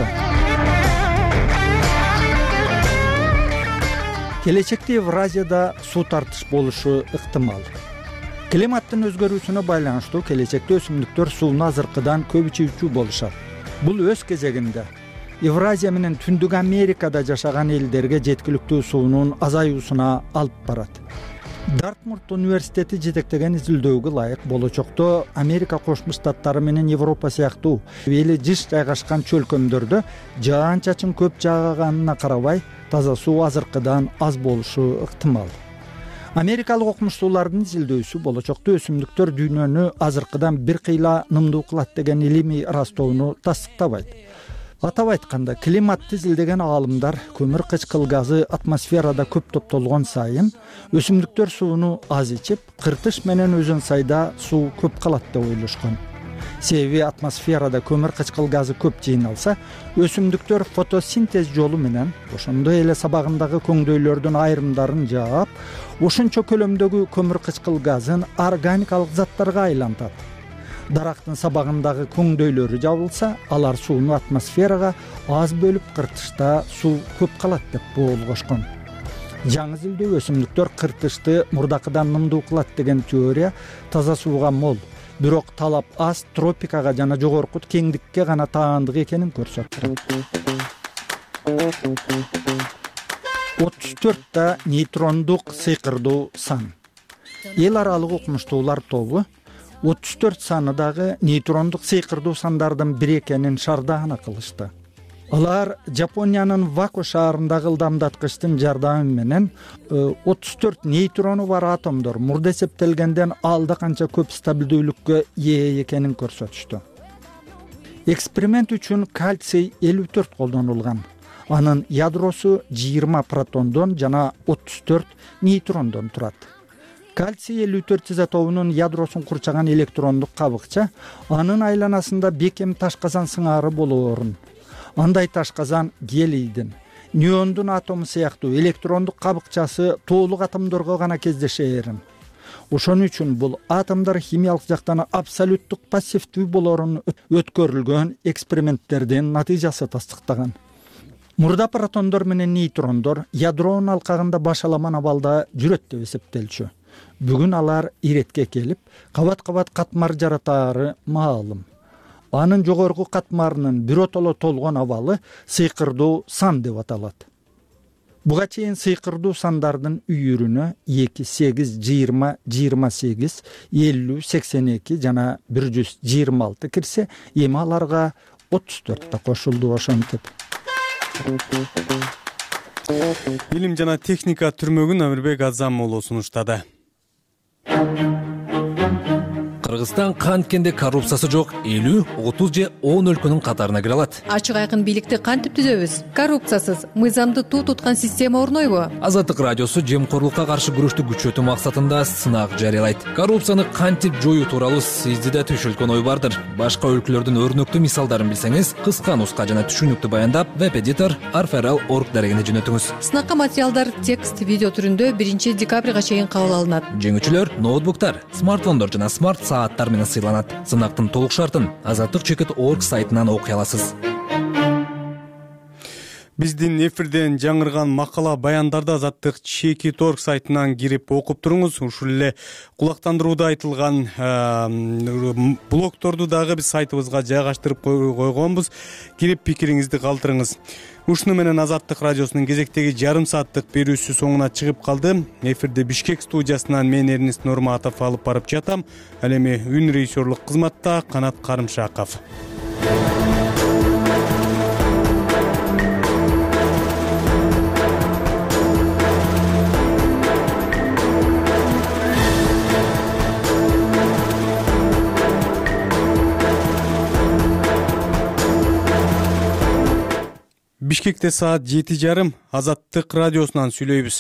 [SPEAKER 11] Келечекте Евразияда суу тартыш болушу ыктымал. Климаттын өзгөрүүсүнө байланыштуу келечекте өсүмдүктөр сууну азыркыдан көп ичүүчү болушат. Бул өз кезегинде Евразия менен Түндүк Америкада жашаган элдерге жеткиликтүү суунун азаюусуна алып барат. Дартмурт университети жетектеген изилдөөгө ылайык болочокто Америка Кошмо Штаттары менен Европа сыяктуу эли жыш жайгашкан чөлкөмдөрдө жаан-чачын көп жааганына карабай таза суу азыркыдан аз болушу ыктымал. Америкалык окумуштуулардын изилдөөсү болочокто өсүмдүктөр дүйнөнү азыркыдан бир кыйла нымдуу кылат деген илимий ырастоону тастыктабайт. Атап айтканда, климатты изилдеген аалымдар көмүр кычкыл газы атмосферада көп топтолгон сайын өсүмдүктөр сууну аз ичип, кыртыш менен өзөн сайда суу көп калат деп ойлошкон. Себеби атмосферада көмүр кычкыл газы көп жыйналса, өсүмдүктөр фотосинтез жолу менен ошондой эле сабагындагы көңдөйлөрдүн айрымдарын жаап, ошончо көлөмдөгү көмүр кычкыл газын органикалык заттарга айлантат. Дарактын сабагындагы көңдөйлөрү жабылса, алар сууну атмосферага аз бөлүп, кыртышта суу көп калат деп боолгошкон. Жаңы изилдөө өсүмдүктөр кыртышты мурдакыдан нымдуу кылат деген теория таза сууга мол, бирок талап аз тропикага жана жогорку кеңдикке гана таандык экенин көрсөттү. отуз төрттө нейтрондук сыйкырдуу сан. Эл аралык окумуштуулар тобу отуз төрт саны дагы нейтрондук сыйкырдуу сандардын бири экенин шаардагана кылышты. Алар Жапониянын Вако шаарындагы ылдамдаткычтын жардамы менен отуз төрт нейтрону бар атомдор мурда эсептелгенден алда канча көп стабилдүүлүккө ээ экенин көрсөтүштү. Эксперимент үчүн кальций элүү төрт колдонулган. Анын ядросу жыйырма протондон жана отуз төрт нейтрондон турат. Кальций элүү төрт изотопунун ядросун курчаган электрондук кабыкча анын айланасында бекем ташказан сыңары болоорун. Андай ташказан гелийдин, неондун атому сыяктуу электрондук кабыкчасы толук атомдорго гана кездешээрин. Ошон үчүн бул атомдор химиялык жактан абсолюттук пассивдүү болоорун өткөрүлгөн эксперименттердин натыйжасы тастыктаган. Мурда протондор менен нейтрондор ядронун алкагында башаламан абалда жүрөт деп эсептелчү. Бүгүн алар иретке келип, кабат-кабат катмар жаратаары маалым. Анын жогорку катмарынын биротоло толгон абалы сыйкырдуу сан деп аталат. Буга чейин сыйкырдуу сандардын үйүрүнө эки, сегиз, жыйырма, жыйырма сегиз, элүү, сексен эки жана бир жүз жыйырма алты кирсе, эми аларга отуз төрт да кошулду ошентип.
[SPEAKER 2] Билим жана техника түрмөгүн Амирбек Азам уулу сунуштады.
[SPEAKER 1] Кыргызстан канткенде коррупциясы жок элүү, отуз же он өлкөнүн катарына кире алат.
[SPEAKER 12] Ачык айкын бийликти кантип түзөбүз? Коррупциясыз, мыйзамды туу туткан система орнойбу?
[SPEAKER 1] Азаттык радиосу жемкорлукка каршы күрөштү күчөтүү максатында сынак жарыялайт. Коррупцияны кантип жоюу тууралуу сизде да түшүлгөн ой бардыр. Башка өлкөлөрдүн өрнөктүү мисалдарын билсеңиз, кыска нуска жана түшүнүктүү баяндап, веб-эдитор арферал точка орг дарегине жөнөтүңүз.
[SPEAKER 12] Сынакка материалдар текст, видео түрүндө биринчи декабрга чейин кабыл алынат.
[SPEAKER 1] Жеңүүчүлөр ноутбуктар, смартфондор жана смарт сааттар менен сыйланат. Сынактын толук шартын азаттык чекит точка орг сайтынан окуй аласыз.
[SPEAKER 2] Биздин эфирден жаңырган макала баяндарды азаттык чекит точка орг сайтынан кирип окуп туруңуз. Ушул эле кулактандырууда айтылган блогторду дагы биз сайтыбызга жайгаштырып койгонбуз. Кирип пикириңизди калтырыңыз. Ушуну менен Азаттык радиосунун кезектеги жарым сааттык берүүсү соңуна чыгып калды. Эфирде Бишкек студиясынан мен Эрнест Нурматов алып барып жатам. Ал эми үн режиссерлук кызматта Канат Карымшаков. Бишкекте саат жети жарым Азаттык радиосунан сүйлөйбүз.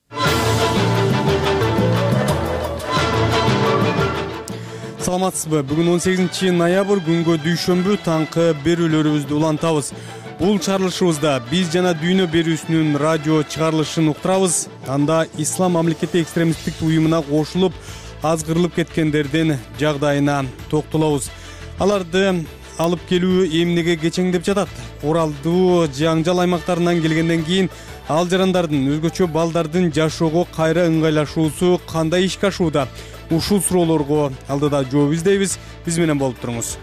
[SPEAKER 2] Саламатсызбы? Бүгүн он сегизинчи ноябрь күнгө дүйшөмбү таңкы берүүлөрүбүздү улантабыз. Бул чыгарылышыбызда биз жана дүйнө берүүсүнүн радио чыгарылышын уктурабыз. Анда Ислам мамлекети экстремисттик уюмуна кошулуп, азгырылып кеткендердин жагдайына токтолобуз. Аларды алып келүү эмнеге кечеңдеп жатат? Куралдуу жаңжал аймактарынан келгенден кийин ал жарандардын, өзгөчө балдардын жашоого кайра ыңгайлашуусу кандай ишке ашууда? Ушул суроолорго алдыда жооп издейбиз. Биз менен болуп туруңуз.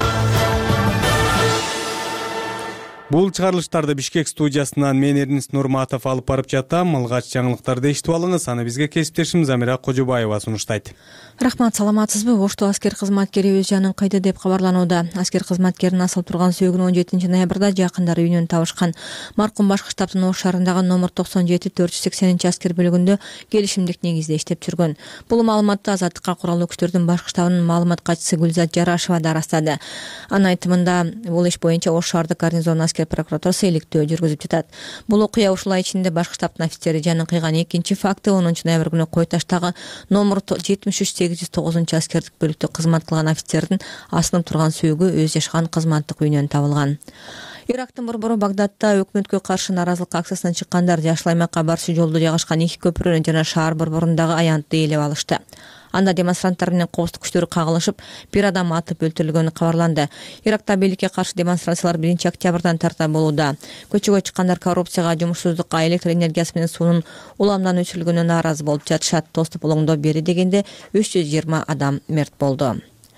[SPEAKER 2] Бул чыгарылыштарды Бишкек студиясынан мен Эрнис Нурматов алып барып жатам. Алгач жаңылыктарды эшитип алыңыз. Аны бизге кесиптешим Замира Кожобаева сунуштайт.
[SPEAKER 5] Рахмат, саламатсызбы? Ошту аскер кызматкери өз жанын кыйды деп кабарланууда. Аскер кызматкеринин асылып турган сөөгүн он жетинчи ноябрда жакындары үйүнөн табышкан. Маркум башкы штабтын Ош шаарындагы номер токсон жети төрт жүз сексенинчи аскер бөлүгүндө келишимдик негизде иштеп жүргөн. Бул маалыматты Азаттыкка куралдуу күчтөрдүн башкы штабынын маалымат катчысы Гүлзат Жарашева да ырастады. Анын айтымында бул иш боюнча Ош шаардык гарнизон аскер прокуратурасы иликтөө жүргүзүп жатат. Бул окуя ушул ай ичинде башкы штабтын офицери жанын кыйган экинчи факты онунчу ноябрь күнү Кой таштагы номер жетимиш үч сегиз жүз тогузунчу аскердик бөлүктө кызмат кылган офицердин асынып турган сөөгү өз жашаган кызматтык үйүнөн табылган. Ирактын борбору Багдадда өкмөткө каршы нааразылык акциясына чыккандар жашыл аймакка барчу жолдо жайгашкан эки көпүрөнү жана шаар борборундагы аянтты ээлеп алышты. Анда демонстранттар менен коопсуздук күчтөрү кагылышып, бир адам атып өлтүрүлгөнү кабарланды. Иракта бийликке каршы демонстрациялар биринчи октябрдан тарта болууда. Көчөгө чыккандар коррупцияга, жумушсуздукка, электр энергиясы менен суунун уламдан өчүрүлгөнүнө нааразы болуп жатышат. Доступ олоңдо бери дегенде үч жүз жыйырма адам мерт болду.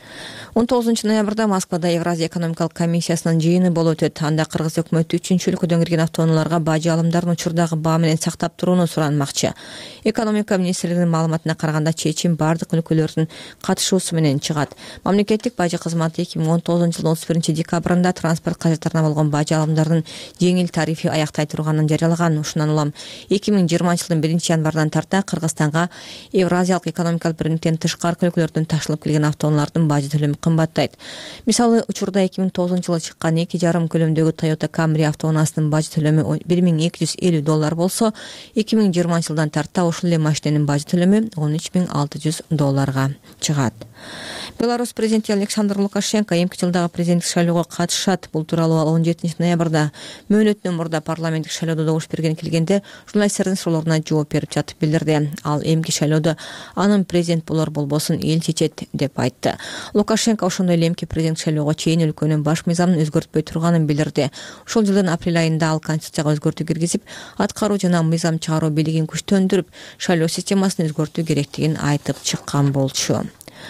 [SPEAKER 5] он тогузунчу ноябрда Москвада Евразия экономикалык комиссиясынын жыйыны болуп өтөт. Анда кыргыз өкмөтү үчүнчү өлкөдөн кирген автоунааларга бажы алымдарын учурдагы баа менен сактап турууну суранмакчы. Экономика министрлигинин маалыматына караганда чечим бардык өлкөлөрдүн катышуусу менен чыгат. Мамлекеттик бажы кызматы эки миң он тогузунчу жылдын отуз биринчи декабрында транспорт кажеттарына болгон бажы алымдарын жеңил тарифи аяктай турганын жарыялаган. Ушундан улам эки миң жыйырманчы жылдын биринчи январынан тарта Кыргызстанга Евразиялык экономикалык биримдиктен тышкаркы өлкөлөрдөн ташылып келген автоунаалардын бажы төлөмү кымбаттайт. Мисалы, учурда эки миң тогузунчу жылы чыккан эки жарым көлөмдөгү Toyota Camry автоунаасынын бажы төлөмү бир миң эки жүз элүү доллар болсо, эки миң жыйырманчы жылдан тарта ушул эле машиненин бажы төлөмү он үч миң алты жүз долларга чыгат. Беларусь президенти Александр Лукашенко эмки жылдагы президенттик шайлоого катышат. Бул тууралуу он жетинчи ноябрда мөөнөтүнөн мурда парламенттик шайлоодо добуш берген келгенде журналисттердин суроолоруна жооп берип жатып билдирди. Ал эмки шайлоодо анын президент болор болбосун эл чечет деп айтты. Лукашенко ошондой эле эмки президент шайлоого чейин өлкөнүн баш мыйзамын өзгөртпөй турганын билдирди. Ушул жылдын апрель айында ал конституцияга өзгөртүү киргизип, аткаруу жана мыйзам чыгаруу бийлигин күчтөндүрүп, шайлоо системасын өзгөртүү керектигин айтып чыккан болчу.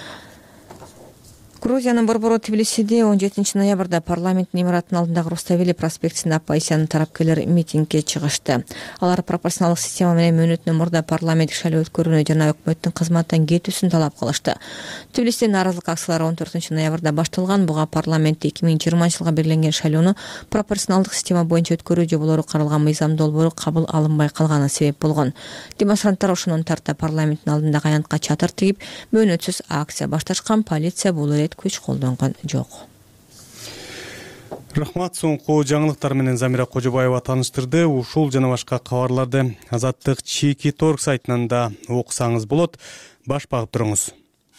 [SPEAKER 5] Грузиянын борбору Тбилисиде он жетинчи ноябрда парламенттин имараттын алдындагы Руставели проспектисинде оппозициянын тарапкерлери митингге чыгышты. Алар пропорционалдык система менен мөөнөтүнөн мурда парламенттик шайлоо өткөрүүнү жана өкмөттүн кызматтан кетүүсүн талап кылышты. Тбилисиде нааразылык акциялары он төртүнчү ноябрда башталган. Буга парламентте эки миң жыйырманчы жылга белгиленген шайлоону пропорционалдык система боюнча өткөрүү жоболору каралган мыйзам долбоору кабыл алынбай калганы себеп болгон. Демонстранттар ошондон тарта парламенттин алдындагы аянтка чатыр тигип, мөөнөтсүз акция башташкан. Полиция бул күч колдонгон жок.
[SPEAKER 2] Рахмат, соңку жаңылыктар менен Замира Кожобаева тааныштырды. Ушул жана башка кабарларды Азаттык чеки торг сайтынан да окусаңыз болот. Баш багып туруңуз.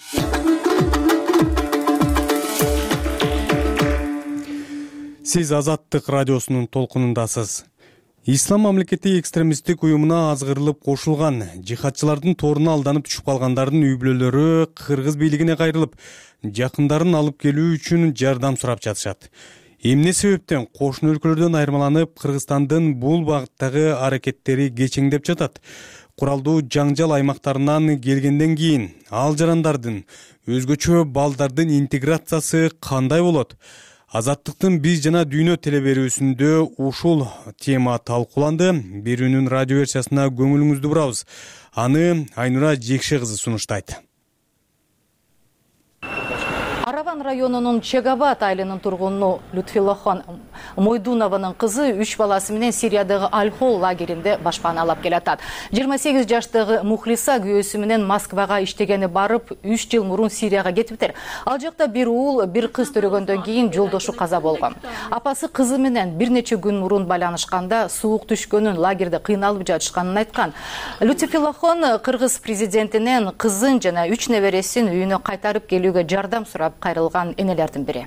[SPEAKER 2] Сиз Азаттык радиосунун толкунундасыз. Ислам мамлекети экстремисттик уюмуна азгырылып кошулган жихадчылардын торуна алданып түшүп калгандардын үй бүлөлөрү кыргыз бийлигине кайрылып, жакындарын алып келүү үчүн жардам сурап жатышат. Эмне себептен кошуна өлкөлөрдөн айырмаланып, Кыргызстандын бул багыттагы аракеттери кечеңдеп жатат? Куралдуу жаңжал аймактарынан келгенден кийин ал жарандардын, өзгөчө балдардын интеграциясы кандай болот? Азаттыктын биз жана дүйнө телеберүүсүндө ушул тема талкууланды. Берүүнүн радио версиясына көңүлүңүздү бурабыз. Аны Айнура Жекше кызы сунуштайт.
[SPEAKER 13] Араван Туран районунун Чегабад айылынын тургуну Лютфилахон Мойдунованын кызы үч баласы менен Сириядагы Аль-Хол лагеринде башпаналап келатат. жыйырма сегиз жаштагы Мухлиса күйөөсү менен Москвага иштегени барып, үч жыл мурун Сирияга кетиптир. Ал жакта бир уул, бир кыз төрөгөндөн кийин жолдошу каза болгон. Апасы кызы менен бир нече күн мурун байланышканда суук түшкөнүн, лагерде кыйналып жатышканын айткан. Лютфилахон Кыргыз президентинен кызын жана үч небересин үйүнө кайтарып келүүгө жардам сурап кайрылган энелердин бири.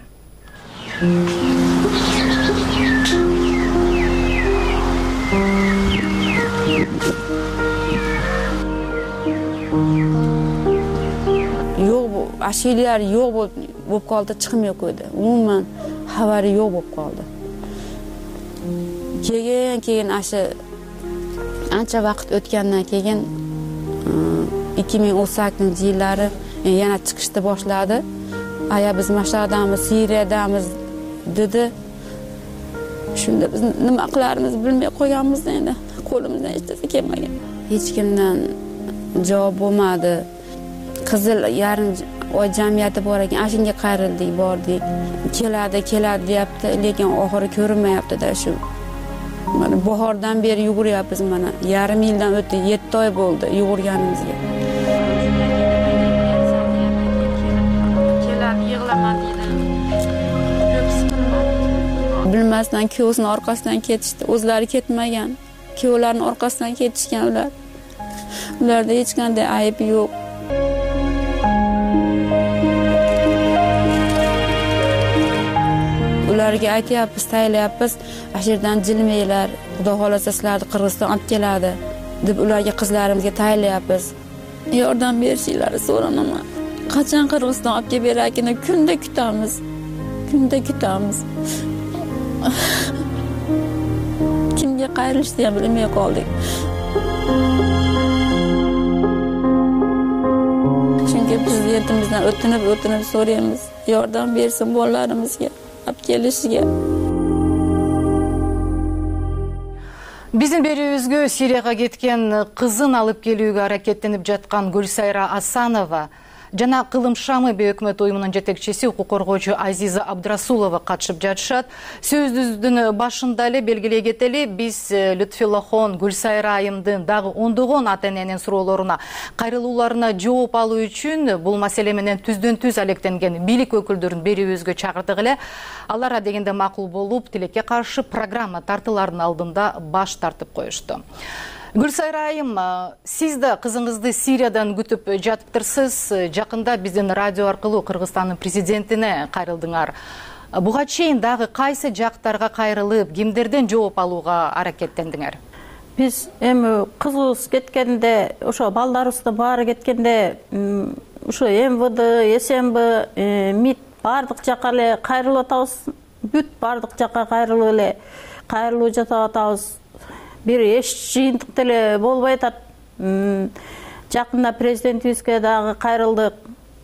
[SPEAKER 14] Yok, aşiler yok болып kaldı, çıkmıyor köyde. Umuman haberi yok болып kaldı. Kegen kegen aşı ancha vaqt o'tgandan keyin ikki ming o'n sakkizinchi yillari yana chiqishni boshladi. Aya biz Mashhadamiz, Siriyadamiz dedi. Shunda biz nima qilarimizni bilmay qo'yganmiz endi. Qo'limizdan hech narsa kelmagan. Hech kimdan javob bo'lmadi. Qizil yarim oy jamiyati bor ekan, ashunga qayrildik, bordik. Keladi, keladi deyapti, lekin oxiri ko'rinmayapti-da shu. Mana bahordan beri yuguryapmiz mana. Yarim yildan o'tdi, yetti oy bo'ldi yugurganimizga. Keladi, yig'lama deydi. Bilmasdan kuyovsining orqasidan ketishdi. O'zlari ketmagan. Kuyovlarning orqasidan ketishgan ular. Ularda hech qanday ayb yo'q. Ularga aytyapmiz, taylayapmiz, ashirdan jilmanglar, xudo xolasa sizlarni Qirg'iziston olib keladi deb ularga qizlarimizga taylayapmiz. Yordam berishingizni so'ranaman. Qachon Qirg'iziston olib kelib berakini kunda kutamiz. Kunda kutamiz. Kimga qayrilishni ham bilmay qoldik. Chunki prezidentimizdan o'tinib, o'tinib so'raymiz, yordam bersin bolalarimizga.
[SPEAKER 13] Биздин берүүбүзгө Сирияга кеткен кызын алып келүүгө аракеттенип жаткан Гүлсайра Асанова жана Кылым Шамы бейөкмөт уюмунун жетекчиси укук коргоочу Азиза Абдрасулова катышып жатышат. Сөзүбүздүн башында эле белгилей кетели, биз Лютфилахон Гүлсайра айымдын дагы ондогон ата-эненин суроолоруна, кайрылууларына жооп алуу үчүн бул маселе менен түздөн түз алектенген бийлик өкүлдөрүн берүүбүзгө чакырдык эле. Алар адегенде макул болуп, тилекке каршы программа тартылардын алдында баш тартып коюшту. Гүлсайра айым, сиз да кызыңызды Сириядан күтүп жатыптырсыз. Жакында биздин радио аркылуу Кыргызстандын президентине кайрылдыңар. Буга чейин дагы кайсы жактарга кайрылып, кимдерден жооп алууга аракеттендиңер?
[SPEAKER 15] Биз эми кызыбыз кеткенде, ошо балдарыбыздын баары кеткенде, ошо эм вэ дэ, эс эм бэ, МИД бардык жакка эле кайрылып атабыз. Бүт бардык жакка кайрылып эле кайрылуу жасап атабыз. Бир эч жыйынтык деле болбой атат. Жакында президентибизге дагы кайрылдык.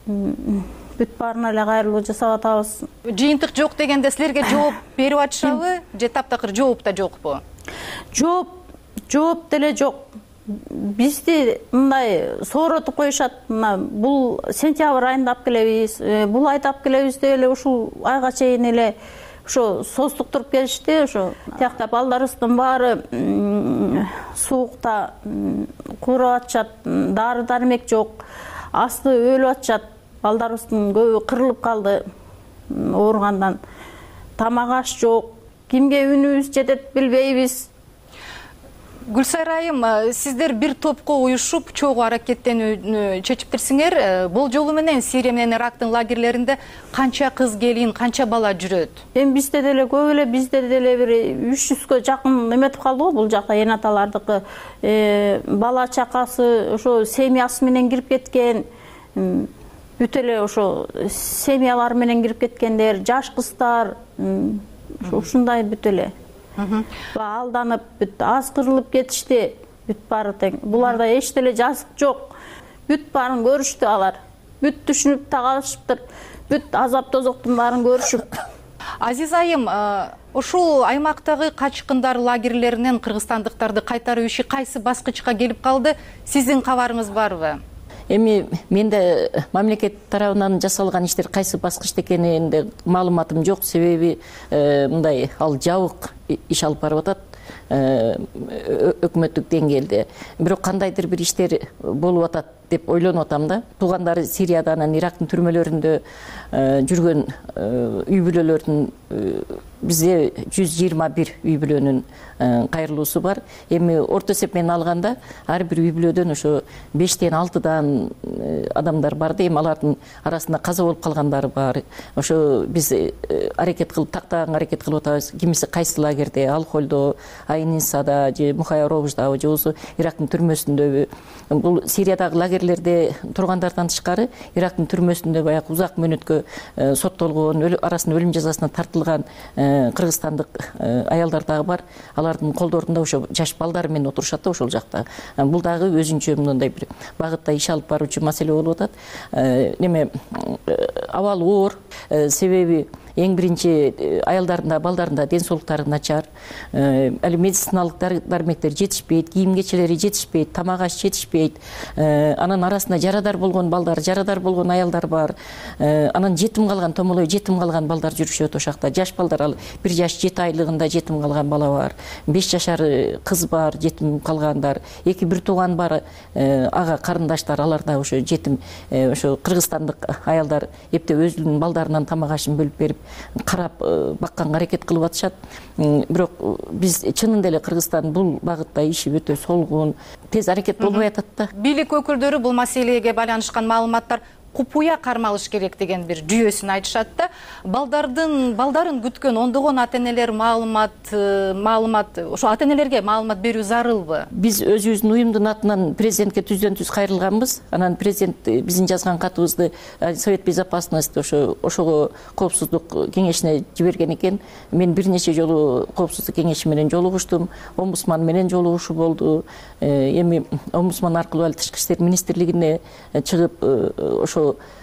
[SPEAKER 15] Бүт баарына эле кайрылуу жасап атабыз.
[SPEAKER 13] Жыйынтык жок дегенде силерге жооп берип атышабы? Же таптакыр жооп да жокпу?
[SPEAKER 15] Жооп, жооп деле жок. Бизди мындай сооротуп коюшат. Бул сентябрь айында алып келебиз. Бул айда алып келебиз деп эле ушул айга чейин эле ошо соостуктуруп келишти. Ошо тиякта балдарыбыздын баары суукта кууруп атышат, дары дармек жок, асты өлүп атышат. Балдарыбыздын көбү кырылып калды ооругандан. Тамак аш жок. Кимге үнүбүз жетет билбейбиз.
[SPEAKER 13] Гүлсайра айым, сиздер бир топко уюшуп, чогуу аракеттенүүнү чечиптирсиңер. Бул жолу менен Сирия менен Ирактын лагерлеринде канча кыз келин, канча бала жүрөт?
[SPEAKER 15] Эми бизде деле көп эле, бизде деле бир үч жүзгө жакын эметип калды го бул жакта эн аталардыкы. Бала чакасы, ошо семьясы менен кирип кеткен, бүт эле ошо семьялар менен кирип кеткендер, жаш кыздар, ушундай бүт эле. Алданып, бүт азкырылып кетишти, бүт баары тең. Буларда эч деле жазык жок. Бүт баарын көрүштү алар. Бүт түшүнүп тагалышыптыр. Бүт азап тозоктун баарын көрүшүп.
[SPEAKER 13] Азиз айым, ушул аймактагы качкындар лагерлеринен кыргызстандыктарды кайтаруу иши кайсы баскычка келип калды? Сиздин кабарыңыз барбы?
[SPEAKER 16] эми менде мамлекет тарабынан жасалган иштер кайсы баскычта экенинде маалыматым жок, себеби мындай ал жабык иш алып барып атат өкмөттүк деңгээлде. Бирок кандайдыр бир иштер болуп атат деп ойлонуп атам да. Туугандары Сирияда, анан Ирактын түрмөлөрүндө жүргөн үй бүлөлөрдүн бизде жүз жыйырма бир үй бүлөнүн кайрылуусу бар. Эми орто эсеп менен алганда ар бир үй бүлөдөн ошо бештен алтыдан адамдар бар да, эми алардын арасында каза болуп калгандары бар. Ошо биз аракет кылып тактаганга аракет кылып атабыз. Кимиси кайсы лагерде, Алхолдо, Айнисада же Мухайровждабы же болбосо Ирактын түрмөсүндөбү. Бул Сириядагы лагерлерде тургандардан тышкары Ирактын түрмөсүндө баягы узак мөөнөткө соттолгон, арасында өлүм жазасына тартылган кыргызстандык аялдар дагы бар. Алардын колдорунда ошо жаш балдар менен отурушат да ошол жакта. Бул дагы өзүнчө мындай бир багытта иш алып баруучу маселе болуп атат. Неме абал оор, себеби эң биринчи аялдардын да балдардын да ден соолуктары начар. Али медициналык дармектер жетишпейт, кийим кечелери жетишпейт, тамак аш жетишпейт. Анан арасында жарадар болгон балдар, жарадар болгон аялдар бар. Анан жетим калган, томолой жетим калган балдар жүрүшөт ошол жакта. Жаш балдар, ал бир жаш жети айлыгында жетим калган бала бар. беш жашар кыз бар, жетим калгандар. Эки бир тууган бар, ага карындаштар, алар да ошо жетим. Ошо кыргызстандык аялдар эптеп өзүнүн балдарынан тамак ашын бөлүп берип карап бакканга аракет кылып атышат. Бирок биз чынында эле Кыргызстан бул багытта иши өтө солгун, тез аракет болбой атат да.
[SPEAKER 13] Бийлик өкүлдөрү бул маселеге байланышкан маалыматтар купуя кармалыш керек деген бир жүйөсүн айтышат да. Балдардын балдарын күткөн ондогон ата-энелер маалымат маалымат ошо ата-энелерге маалымат берүү зарылбы?
[SPEAKER 16] Биз өзүбүздүн уюмдун атынан президентке түздөн түз кайрылганбыз. Анан президент биздин жазган катыбызды Совет Безопасности ошо ошого коопсуздук кеңешине жиберген экен. Мен бир нече жолу коопсуздук кеңеши менен жолугуштум, омбудсман менен жолугушуу болду. Эми омбудсман аркылуу ал Тышкы иштер министрлигине чыгып ошо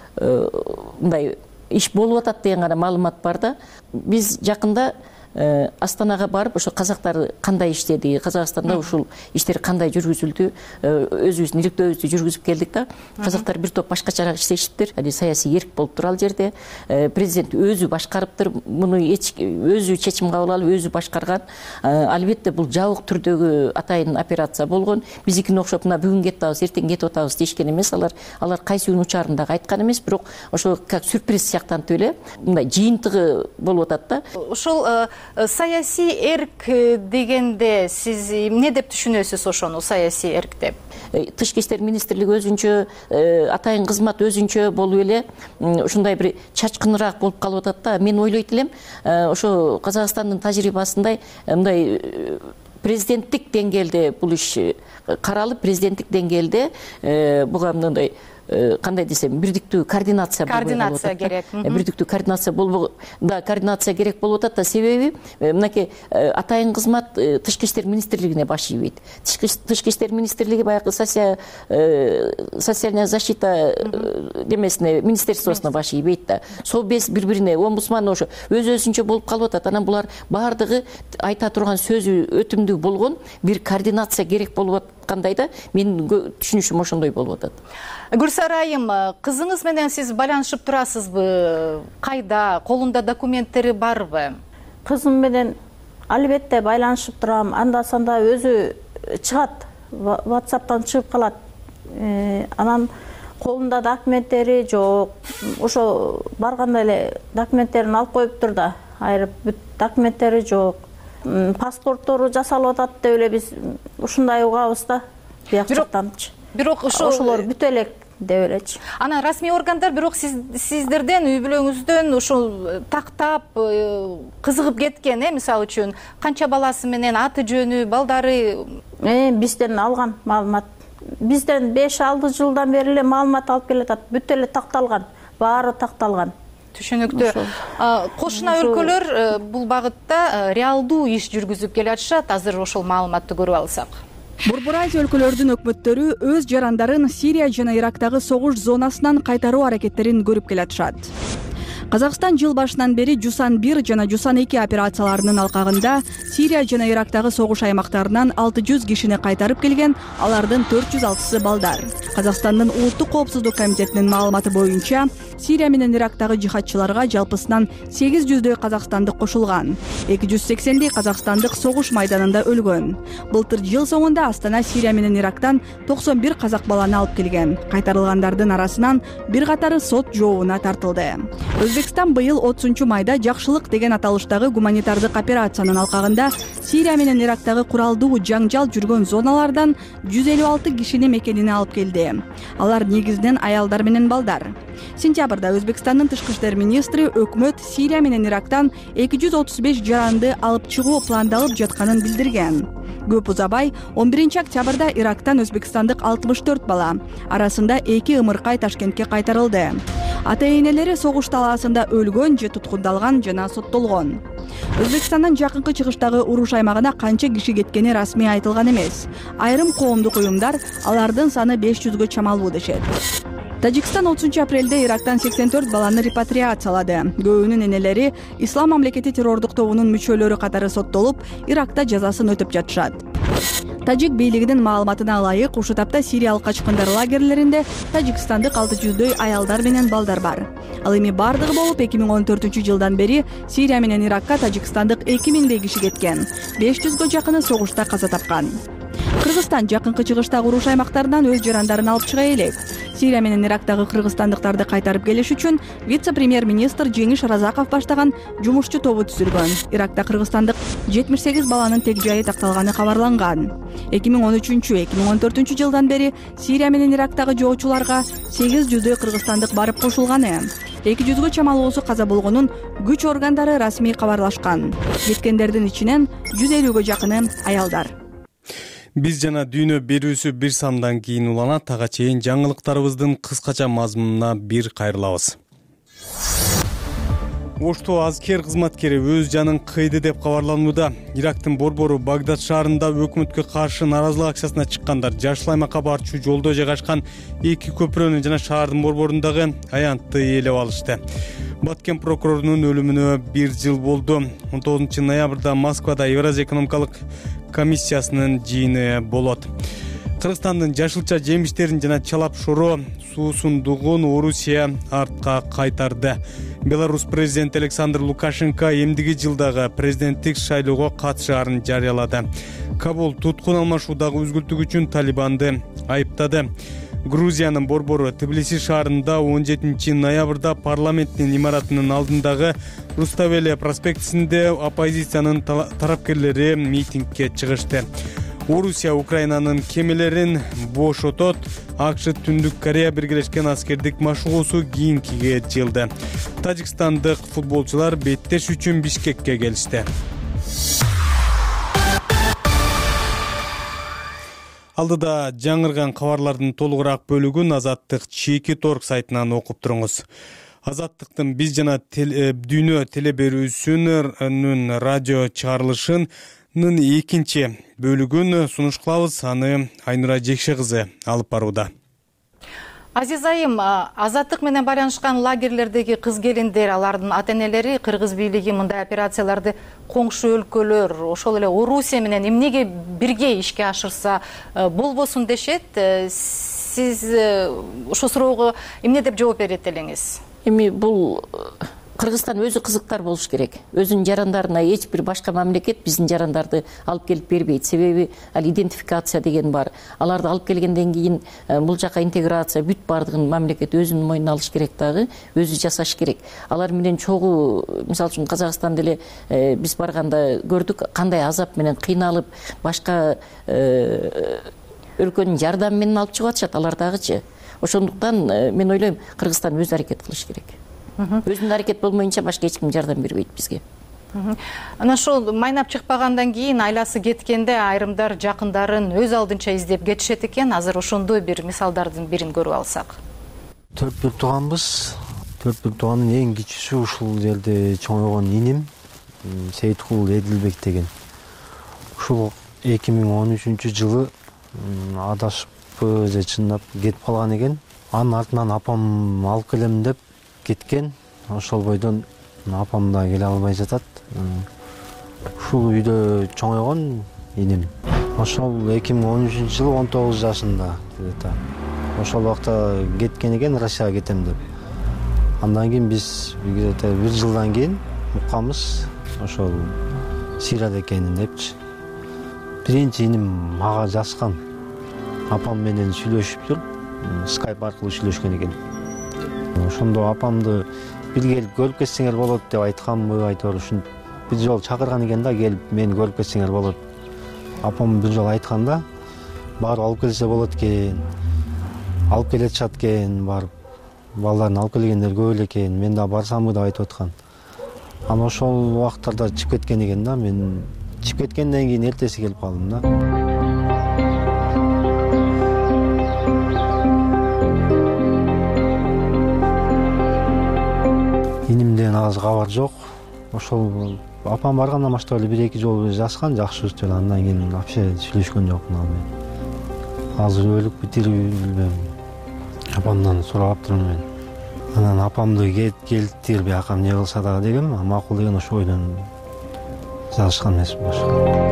[SPEAKER 16] мындай иш болуп атат деген гана маалымат бар да. Биз жакында Астанага барып, ошо казактар кандай иштеди, Казакстанда ушул иштер кандай жүргүзүлдү, өзүбүздүн иликтөөбүздү жүргүзүп келдик да. Казактар бир топ башкачараак иштешиптир. Али саясий эрк болуп тур ал жерде. Президент өзү башкарыптыр, муну өзү чечим кабыл алып, өзү башкарган. Албетте бул жабык түрдөгү атайын операция болгон. Биздикине окшоп мына бүгүн кетип атабыз, эртең кетип атабыз дешкен эмес. Алар алар кайсы күн учарында айткан эмес, бирок ошо как сюрприз сыяктантып эле мындай жыйынтыгы болуп атат да.
[SPEAKER 13] Ошол саясий эрк дегенде сиз эмне деп түшүнөсүз ошону, саясий эрк деп?
[SPEAKER 16] Тышкы иштер министрлиги өзүнчө, атайын кызмат өзүнчө болуп эле ушундай бир чачкыныраак болуп калып атат да. Мен ойлойт элем, ошо Казакстандын тажрыйбасындай мындай президенттик деңгээлде бул иш каралып, президенттик деңгээлде буга мындай кандай десем, бирдиктүү координация
[SPEAKER 13] координация керек.
[SPEAKER 16] Бирдиктүү координация болбо да, координация керек болуп атат да, себеби мынакей атайын кызмат Тышкы иштер министрлигине баш ийбейт. Тышкы иштер министрлиги баягы социальная защита демесине, министерствосуна баш ийбейт да. Совбез бири-бирине, омбудсман ошо өз-өзүнчө болуп калып атат. Анан булар баардыгы айта турган сөзү өтүмдүү болгон бир координация керек болуп аткандай да. Менин түшүнүшүм ошондой болуп атат.
[SPEAKER 13] Гүлсара айым, кызыңыз менен сиз байланышып турасызбы? Кайда? Колунда документтери барбы?
[SPEAKER 15] Кызым менен албетте байланышып турам. Анда-санда өзү чыгат, WhatsApp'тан чыгып калат. Анан колунда документтери жок. Ошо барганда эле документтерин алып коюптур да. Айрып бүт документтери жок. Паспорттору жасалып атат деп эле биз ушундай угабыз да. Бияк жактанчы.
[SPEAKER 13] Бирок
[SPEAKER 15] ошолор бүт элек деп элечи.
[SPEAKER 13] Анан расмий органдар бирок сиздерден, үй бүлөңүздөн ушул тактап кызыгып кеткен, э, мисалы үчүн канча баласы менен, аты жөнү, балдары
[SPEAKER 15] бизден алган маалымат. Бизден беш алты жылдан бери эле маалымат алып келатат. Бүт эле такталган, баары такталган.
[SPEAKER 13] Түшүнүктүү. Кошуна өлкөлөр бул багытта реалдуу иш жүргүзүп келатышат. Азыр ошол маалыматты көрүп алсак.
[SPEAKER 17] Борбор Азия өлкөлөрдүн өкмөттөрү өз жарандарын Сирия жана Ирактагы согуш зонасынан кайтаруу аракеттерин көрүп келатышат. Казакстан жыл башынан бери Жусан бир жана Жусан эки операцияларынын алкагында Сирия жана Ирактагы согуш аймактарынан алты жүз кишини кайтарып келген, алардын төрт жүз алтысы балдар. Казакстандын улуттук коопсуздук комитетинин маалыматы боюнча, Сирия менен Ирактагы жихадчыларга жалпысынан сегиз жүздөй казакстандык кошулган. эки жүз сексендей казакстандык согуш майданында өлгөн. Былтыр жыл соңунда Астана Сирия менен Ирактан токсон бир казак баланы алып келген. Кайтарылгандардын арасынан бир катары сот жообуна тартылды. Өзбекстан быйыл отузунчу майда жакшылык деген аталыштагы гуманитардык операциянын алкагында Сирия менен Ирактагы куралдуу жаңжал жүргөн зоналардан жүз элүү алты кишини мекенине алып келди. Алар негизинен аялдар менен балдар. Сентябрда Өзбекстандын тышкы иштер министри өкмөт Сирия менен Ирактан эки жүз отуз беш жаранды алып чыгуу пландалып жатканын билдирген. Көп узабай он биринчи октябрда Ирактан өзбекстандык алтымыш төрт бала, арасында эки ымыркай Ташкентке кайтарылды. Ата-энелери согуш талаасында өлгөн же туткундалган жана соттолгон. Өзбекстандан жакынкы чыгыштагы уруш аймагына канча киши кеткени расмий айтылган эмес. Айрым коомдук уюмдар алардын саны беш жүзгө чамалуу дешет. Тажикстан отузунчу апрелде Ирактан сексен төрт баланы репатриациялады. Көбүнүн энелери Ислам мамлекети террордук тобунун мүчөлөрү катары соттолуп, Иракта жазасын өтүп жатышат. Тажик бийлигинин маалыматына ылайык, ушул тапта сириялык качкындар лагерлеринде тажикстандык алты жүздөй аялдар менен балдар бар. Ал эми бардыгы болуп эки миң он төртүнчү жылдан бери Сирия менен Иракка тажикстандык эки миңдей киши кеткен. беш жүзгө жакыны согушта каза тапкан. Кыргызстан жакынкы чыгыштагы уруш аймактарынан өз жарандарын алып чыга элек. Сирия менен Ирактагы кыргызстандыктарды кайтарып келиш үчүн вице-премьер-министр Жеңиш Разаков баштаган жумушчу тобу түзүлгөн. Иракта кыргызстандык жетимиш сегиз баланын тег жайы такталганы кабарланган. эки миң он үчүнчү эки миң он төртүнчү жылдан бери Сирия менен Ирактагы жоочуларга сегиз жүздөй кыргызстандык барып кошулганы. эки жүзгө чамалуусу каза болгонун күч органдары расмий кабарлашкан. Кеткендердин ичинен жүз элүүгө жакыны аялдар.
[SPEAKER 2] Биз жана дүйнө берүүсү бир самдан кийин уланат. Ага чейин жаңылыктарыбыздын кыскача мазмунуна бир кайрылабыз. Ошту аскер кызматкери өз жанын кыйды деп кабарланууда. Ирактын борбору Багдад шаарында өкмөткө каршы нааразылык акциясына чыккандар жашыл аймакка барчу жолдо жайгашкан эки көпүрөнү жана шаардын борборундагы аянтты ээлеп алышты. Баткен прокурорунун өлүмүнө бир жыл болду. он тогузунчу ноябрда Москвада Евразия экономикалык комиссиясынын жыйыны болот. Кыргызстандын жашылча жемиштерин жана чалап-шоро суусундугун Орусия артка кайтарды. Беларусь президенти Александр Лукашенко эмдиги жылдагы президенттик шайлоого катышаарын жарыялады. Кабул туткун алмашуудагы үзгүлтүк үчүн Талибанды айыптады. Грузиянын борбору Тбилиси шаарында он жетинчи ноябрда парламенттин имаратынын алдындагы Руставели проспектисинде оппозициянын тарапкерлери митингге чыгышты. Орусия Украинанын кемелерин бошотот. АКШ Түндүк Корея биргелешкен аскердик машыгуусу кийинкиге жылды. Тажикстандык футболчулар беттеш үчүн Бишкекке келишти. Алдыда жаңырган кабарлардын толугураак бөлүгүн Азаттык чеки торг сайтынан окуп туруңуз. Азаттыктын биз жана дүйнө теле берүүсүнүн радио чыгарылышынын экинчи бөлүгүн сунуш кылабыз. Аны Айнура Жекше кызы алып барууда.
[SPEAKER 13] Азиз айым, Азаттык менен байланышкан лагерлердеги кыз келиндер, алардын ата-энелери Кыргыз бийлиги мындай операцияларды коңшу өлкөлөр, ошол эле Орусия менен эмнеге бирге ишке ашырса болбосун дешет. Сиз ошол суроого эмне деп жооп берет элеңиз?
[SPEAKER 16] Эми бул Кыргызстан өзү кызыктар болуш керек. Өзүнүн жарандарына эч бир башка мамлекет биздин жарандарды алып келип бербейт. Себеби ал идентификация деген бар. Аларды алып келгенден кийин бул жака интеграция бүт бардыгын мамлекет өзүнүн мойнуна алыш керек дагы, өзү жасаш керек. Алар менен чогуу, мисалы үчүн Казакстанда эле биз барганда көрдүк кандай азап менен кыйналып, башка өлкөнүн жардамы менен алып чыгып атышат алар дагычы. Ошондуктан мен ойлойм, Кыргызстан өзү аракет кылыш керек. Өзүнүн аракет болмоюнча башка эч ким жардам бербейт бизге.
[SPEAKER 13] Анан ошол майнап чыкпагандан кийин айласы кеткенде айрымдар жакындарын өз алдынча издеп кетишет экен. Азыр ошондой бир мисалдардын бирин көрүп алсак.
[SPEAKER 18] Төрт бир тууганбыз. Төрт бир тууганын эң кичүүсү ушул жерде чоңойгон иним Сейиткул Эдилбек деген. Ушул эки миң он үчүнчү жылы адашып же чындап кетип калган экен. Анын артынан апам алып келем деп кеткен. ошол бойдон апам да келе албай жатат. Ушул үйдө чоңойгон иним. Ошол эки миң он үчүнчү жылы он тогуз жашында. Ошол убакта кеткен экен Россияга кетем деп. Андан кийин биз бир жылдан кийин укканбыз ошол Сирияда экенин депчи. Биринчи иним мага жазган. Апам менен сүйлөшүп, скайп аркылуу сүйлөшкөн экен. Ошондо апамды бир келип көрүп кетсеңер болот деп айтканбы, айтор ушинтип бир жолу чакырган экен да, келип мени көрүп кетсеңер болот. Апам бир жолу айтканда, барып алып келсе болот экен. Алып келе жатышат экен, барып балдарын алып келгендер көп эле экен. Мен да барсамбы деп айтып аткан. Анан ошол убакыттарда чыгып кеткен экен да. Мен чыгып кеткенден кийин эртеси келип калдым да. Инимден азыр кабар жок. Ошол апам баргандан баштап эле бир эки жолу жазган, жакшыбыз деп, андан кийин вообще сүйлөшкөн жокмун ал менен. Азыр өлүкпү тирүүбү билбейм. Апамдан сурап турмун мен. Анан апамды келтир бияка эмне кылса дагы дегем, макул деген ошол ойдон жазышкан эмесмин ошо.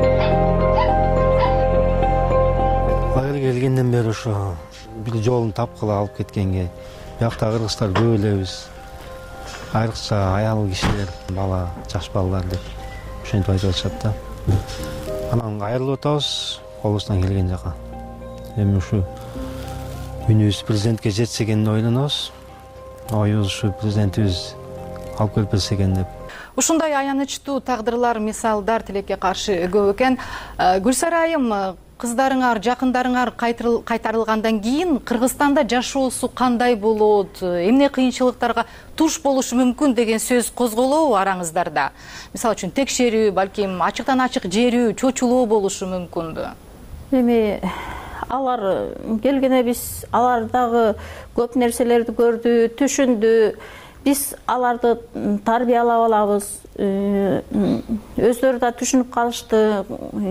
[SPEAKER 18] Лагерге келгенден бери ошо бир жолун тапкыла алып кеткенге. Биякта кыргыздар көп элебиз. Айрыкча аял кишилер, бала, жаш балалар деп ошентип айтып атышат да. Анан айрылып атабыз колубуздан келген жака. Эми ушу үнүбүз президентке жетсе экен деп ойлонобуз. Оюбуз ушу президентибиз алып келип берсе экен деп.
[SPEAKER 13] Ушундай аянычтуу тагдырлар, мисалдар тилекке каршы көп экен. Гүлсара айым, кыздарыңар, жакындарыңар кайтарылгандан кийин Кыргызстанда жашоосу кандай болот, эмне кыйынчылыктарга туш болушу мүмкүн деген сөз козголобу араңыздарда? Мисалы үчүн текшерүү, балким ачыктан ачык жерүү, чочулоо болушу мүмкүнбү?
[SPEAKER 15] Эми алар келгенде биз алар дагы көп нерселерди көрдү, түшүндү. Биз аларды тарбиялап алабыз. Өздөрү да түшүнүп калышты.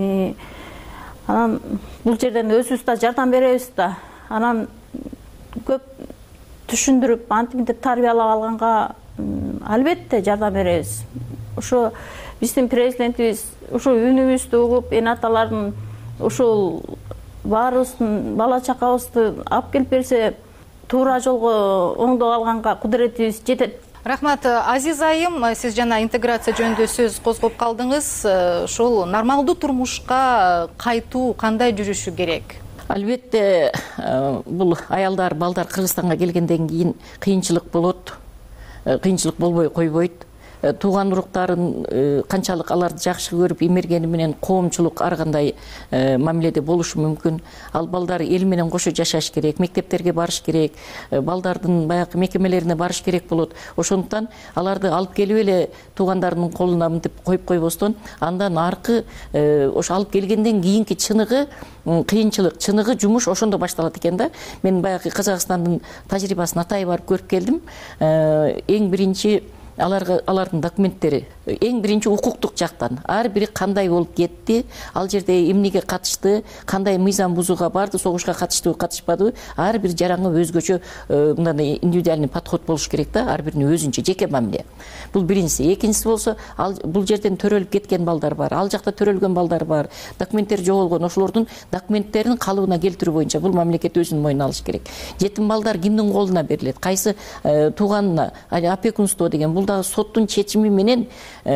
[SPEAKER 15] Анан бул жерден өзүбүз да жардам беребиз да. Анан көп түшүндүрүп, антип тарбиялап алганга албетте жардам беребиз. Ошо биздин президентибиз ошо үнүбүздү угуп, эн аталардын ушул баарыбыздын бала чакабызды алып келип берсе, туура жолго оңдоп алганга кудуретибиз жетет.
[SPEAKER 13] Рахмат. Азиз айым, сиз жана интеграция жөнүндө сөз козгоп калдыңыз. Ошол нормалдуу турмушка кайтуу кандай жүрүшү керек?
[SPEAKER 16] Албетте, бул аялдар, балдар Кыргызстанга келгенден кийин кыйынчылык болот. Кыйынчылык болбой койбойт. Тууган уруктарын канчалык аларды жакшы көрүп эмергени менен коомчулук ар кандай мамиледе болушу мүмкүн. Ал балдар эл менен кошо жашаш керек, мектептерге барыш керек, балдардын баягы мекемелерине барыш керек болот. Ошондуктан аларды алып келип эле туугандарынын колуна мынтип коюп койбостон, андан аркы ошо алып келгенден кийинки чыныгы кыйынчылык, чыныгы жумуш ошондо башталат экен да. Мен баягы Казакстандын тажрыйбасын атай барып көрүп келдим. Эң биринчи аларга алардын документтери эң биринчи укуктук жактан ар бири кандай болуп кетти, ал жерде эмнеге катышты, кандай мыйзам бузууга барды, согушка катыштыбы, катышпадыбы, ар бир жараңы өзгөчө мындай индивидуальный подход болуш керек да, ар биринин өзүнчө жеке мамиле. Бул биринчиси. Экинчиси болсо, ал бул жерден төрөлүп кеткен балдар бар, ал жакта төрөлгөн балдар бар, документтери жоголгон, ошолордун документтерин калыбына келтирүү боюнча бул мамлекет өзүнүн мойнуна алыш керек. Жетим балдар кимдин колуна берилет, кайсы тууганына, опекунство деген бул дагы соттун чечими менен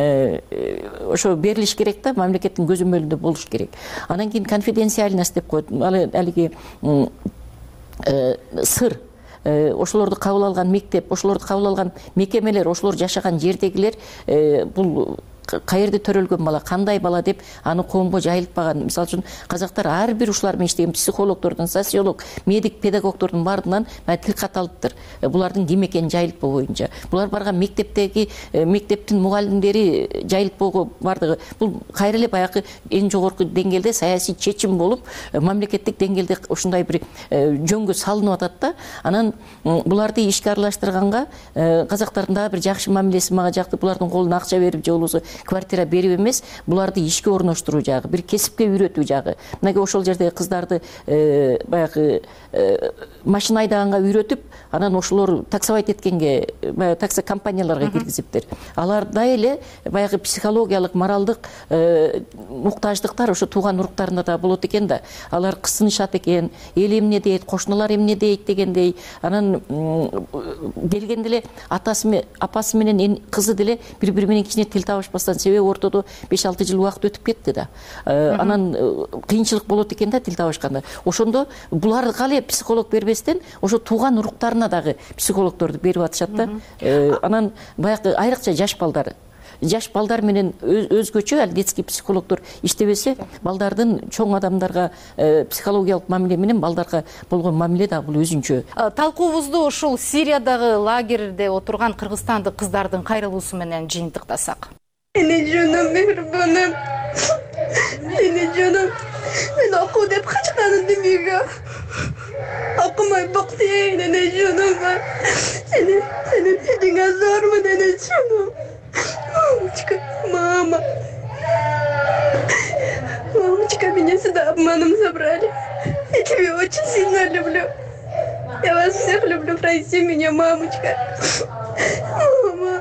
[SPEAKER 16] ошо берилиш керек да, мамлекеттин көзөмөлүндө болуш керек. Анан кийин конфиденциальность деп коет. Алиги сыр, ошолорду кабыл алган мектеп, ошолорду кабыл алган мекемелер, ошолор жашаган жердегилер бул каерде төрөлгөн бала, кандай бала деп аны коомго жайылтпаган. Мисалы үчүн казактар ар бир ушулар менен иштеген психологдордун, социолог, медик, педагогдордун бардынан тил каталыптыр. Булардын ким экенин жайылтпоо боюнча. Булар барган мектептеги мектептин мугалимдери жайылтпоого бардыгы. Бул кайра эле баягы эң жогорку деңгээлде саясий чечим болуп, мамлекеттик деңгээлде ушундай бир жөнгө салынып атат да. Анан буларды ишке аралаштырганга казактардын дагы бир жакшы мамилеси мага жакты. Булардын колуна акча берип же болбосо квартира берип эмес, буларды ишке орноштуруу жагы, бир кесипке үйрөтүү жагы. Мынакей ошол жердеги кыздарды баягы машина айдаганга үйрөтүп, анан ошолор таксовать эткенге, баягы такси компанияларга киргизиптир. Аларда эле баягы психологиялык, моралдык муктаждыктар ошо тууган уруктарында да болот экен да. Алар кысынышат экен, эл эмне дейт, кошуналар эмне дейт дегендей. Анан келгенде эле атасы, апасы менен кызы деле бири-бири менен кичине тил табышпастан, себеби ортодо беш алты жыл убакыт өтүп кетти да. Анан кыйынчылык болот экен да тил табышканда. Ошондо буларга эле психолог бербестен, ошо тууган уруктарына дагы психологдорду берип атышат да. Анан баягы айрыкча жаш балдар жаш балдар менен өзгөчө ал детский психологдор иштебесе, балдардын чоң адамдарга психологиялык мамиле менен балдарга болгон мамиле да бул өзүнчө.
[SPEAKER 13] Талкуубузду ушул Сириядагы лагерде отурган кыргызстандык кыздардын кайрылуусу менен жыйынтыктасак.
[SPEAKER 6] Эне жөнүм, мехрибаным. Эне жөнүм. Мен окуу деп качканым үйгө. Окумай боктейин, эне жөнүм. Сени, сени эдиңе зормун, эне жөнүм. Мамочка, мама. Мамочка, меня сюда обманом забрали. Я тебя очень сильно люблю. Я вас всех люблю, прости меня, мамочка. Мама.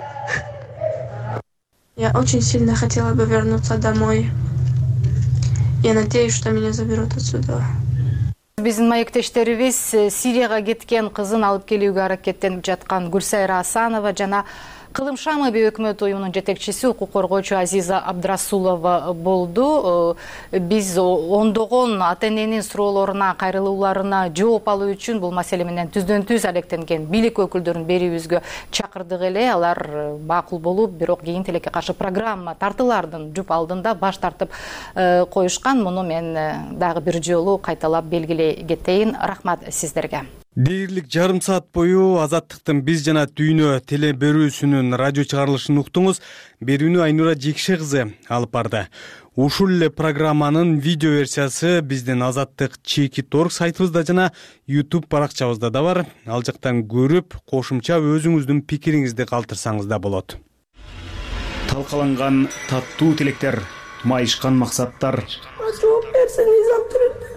[SPEAKER 6] Я очень сильно хотела бы вернуться домой. Я надеюсь, что меня заберут отсюда.
[SPEAKER 13] Биздин маектештерибиз Сирияга кеткен кызын алып келүүгө аракеттенип жаткан Гүлсайра Асанова жана Кылым Шамы өкмөт уюмунун жетекчиси укук коргоочу Азиза Абдрасулова болду. Биз ондогон ата-эненин суроолоруна, кайрылууларына жооп алуу үчүн бул маселе менен түздөн түз алектенген бийлик өкүлдөрүн берүүбүзгө чакырдык эле. Алар макул болуп, бирок кийин тилекке каршы программа тартылардын жуп алдында баш тартып коюшкан. Муну мен дагы бир жолу кайталап белгилей кетейин. Рахмат сиздерге.
[SPEAKER 2] Дээрлик жарым саат бою Азаттыктын Биз жана Дүйнө теле берүүсүнүн радио чыгарылышын уктуңуз. Берүүнү Айнура Жекше кызы алып барды. Ушул эле программанын видео версиясы биздин Азаттык чеки точка орг сайтыбызда жана YouTube баракчабызда да бар. Ал жактан көрүп, кошумча өзүңүздүн пикириңизди калтырсаңыз да болот.
[SPEAKER 19] Талкаланган таттуу тилектер, майышкан максаттар.
[SPEAKER 6] Жооп берсең, изам түрүп.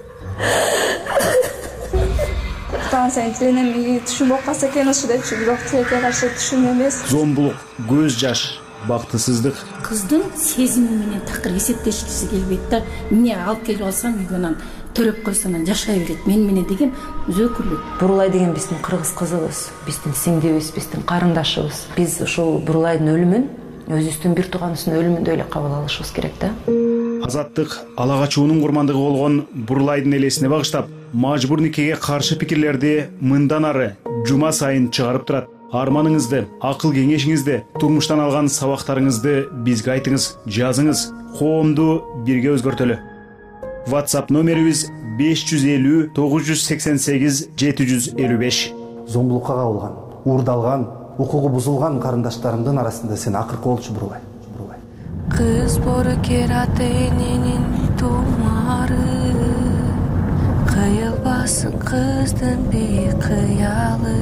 [SPEAKER 6] Сен тиленем түшүм окаса экен, ошо деп бирок тилекке каршы түшүм эмес.
[SPEAKER 19] Зомбулук, көз жаш, бактысыздык.
[SPEAKER 20] Кыздын сезими менен такыр эсептешкиси келбейт да. Эмне алып келип алсам үйгөнөн төрөп койсом жашай берет мен менен деген өзөкүрлүк.
[SPEAKER 21] Бурулай деген биздин кыргыз кызыбыз, биздин сиңдибиз, биздин карындашыбыз. Биз ушул Бурулайдын өлүмүн өзүбүздүн бир тууганыбыздын өлүмүндөй эле кабыл алышыбыз керек да.
[SPEAKER 19] Азаттык ала качуунун курмандыгы болгон Бурулайдын элесине багыштап, мажбур никеге каршы пикирлерди мындан ары жума сайын чыгарып турат. Арманыңызды, акыл кеңешиңизди, турмуштан алган сабактарыңызды бизге айтыңыз, жазыңыз. Коомду бирге өзгөртөлү. WhatsApp номерибиз беш жүз элүү тогуз жүз сексен сегиз жети жүз элүү беш.
[SPEAKER 22] Зомбулукка кабылган, уурдалган, укугу бузулган карындаштарымдын арасында сен акыркы болчу Бурулай.
[SPEAKER 23] Кыз бору керат эненин тумары, кыйылбасын кыздын бейкыялы.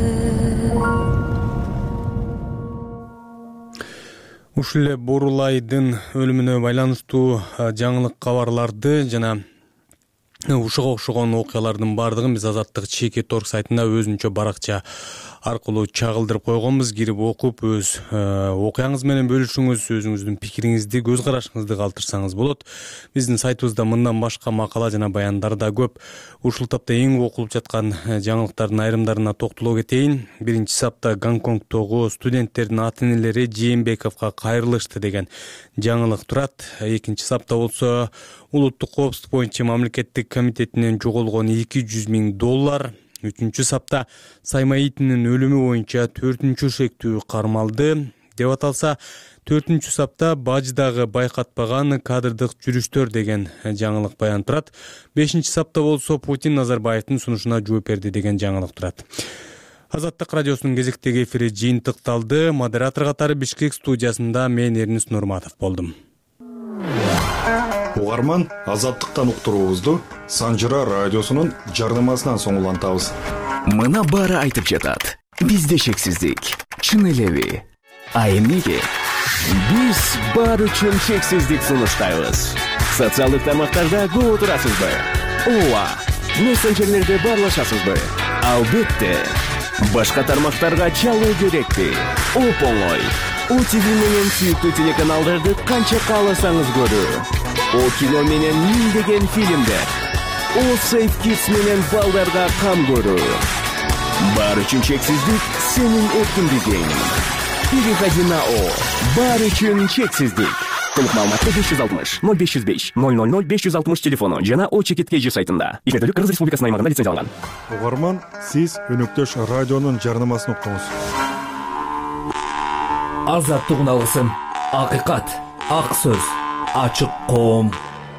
[SPEAKER 2] Ушул эле Бурулайдын өлүмүнө байланыштуу жаңылык кабарларды жана ушуга окшогон окуялардын баардыгын биз Азаттык чеки точка орг сайтында өзүнчө баракча аркылуу чагылдырып койгонбуз. Кирип окуп, өз окуяңыз менен бөлүшүңүз, өзүңүздүн пикириңизди, көз карашыңызды калтырсаңыз болот. Биздин сайтыбызда мындан башка макала жана баяндар да көп. Ушул тапта эң окулуп жаткан жаңылыктардын айрымдарына токтоло кетейин. Биринчи сапта Гонконгдогу студенттердин ата-энелери Жээнбековго кайрылышты деген жаңылык турат. Экинчи сапта болсо улуттук коопсуздук боюнча мамлекеттик комитетинен жоголгон эки жүз миң доллар. Үчүнчү сапта Саймаитинин өлүмү боюнча төртүнчү шектүү кармалды деп аталса, төртүнчү сапта Баждагы байкатпаган кадрдык жүрүштөр деген жаңылык баян турат. Бешинчи сапта болсо Путин Назарбаевдин сунушуна жооп берди деген жаңылык турат. Азаттык радиосунун кезектеги эфири жыйынтыкталды. Модератор катары Бишкек студиясында мен Эрнис Нурматов болдум.
[SPEAKER 24] Угарман, Азаттыктан уктуруубузду Санжыра радиосунун жардамасынан соң улантабыз.
[SPEAKER 25] Мына баары айтып жатат. Бизде шексиздик. Чын элеби? А эмнеге?
[SPEAKER 3] Биз баары үчүн чексиздик сунуштайбыз. Социалдык тармактарда көп отурасызбы? Ооба. Мессенджерлерде баарлашасызбы? Албетте. Башка тармактарга чалуу керекпи? Оп-оңой. О ти ви менен сүйүктүү телеканалдарды канча кааласаңыз көрүү. О кино менен миңдеген фильмдер. О Safe Kids менен балдарга кам көрүү. Баары үчүн чексиздик сенин эркиндигиң. Переходи на О. Баары үчүн чексиздик. Толук маалыматты беш жүз алтымыш ноль беш жүз беш ноль ноль ноль беш жүз алтымыш телефону жана О чекит кей жи сайтында. Иштетүүлүк Кыргыз Республикасынын аймагында лицензияланган.
[SPEAKER 24] Угарман, сиз өнөктөш радионун жарнамасын уктуңуз.
[SPEAKER 7] Азаттык алгысын, акыйкат, ак сөз, ачык коом.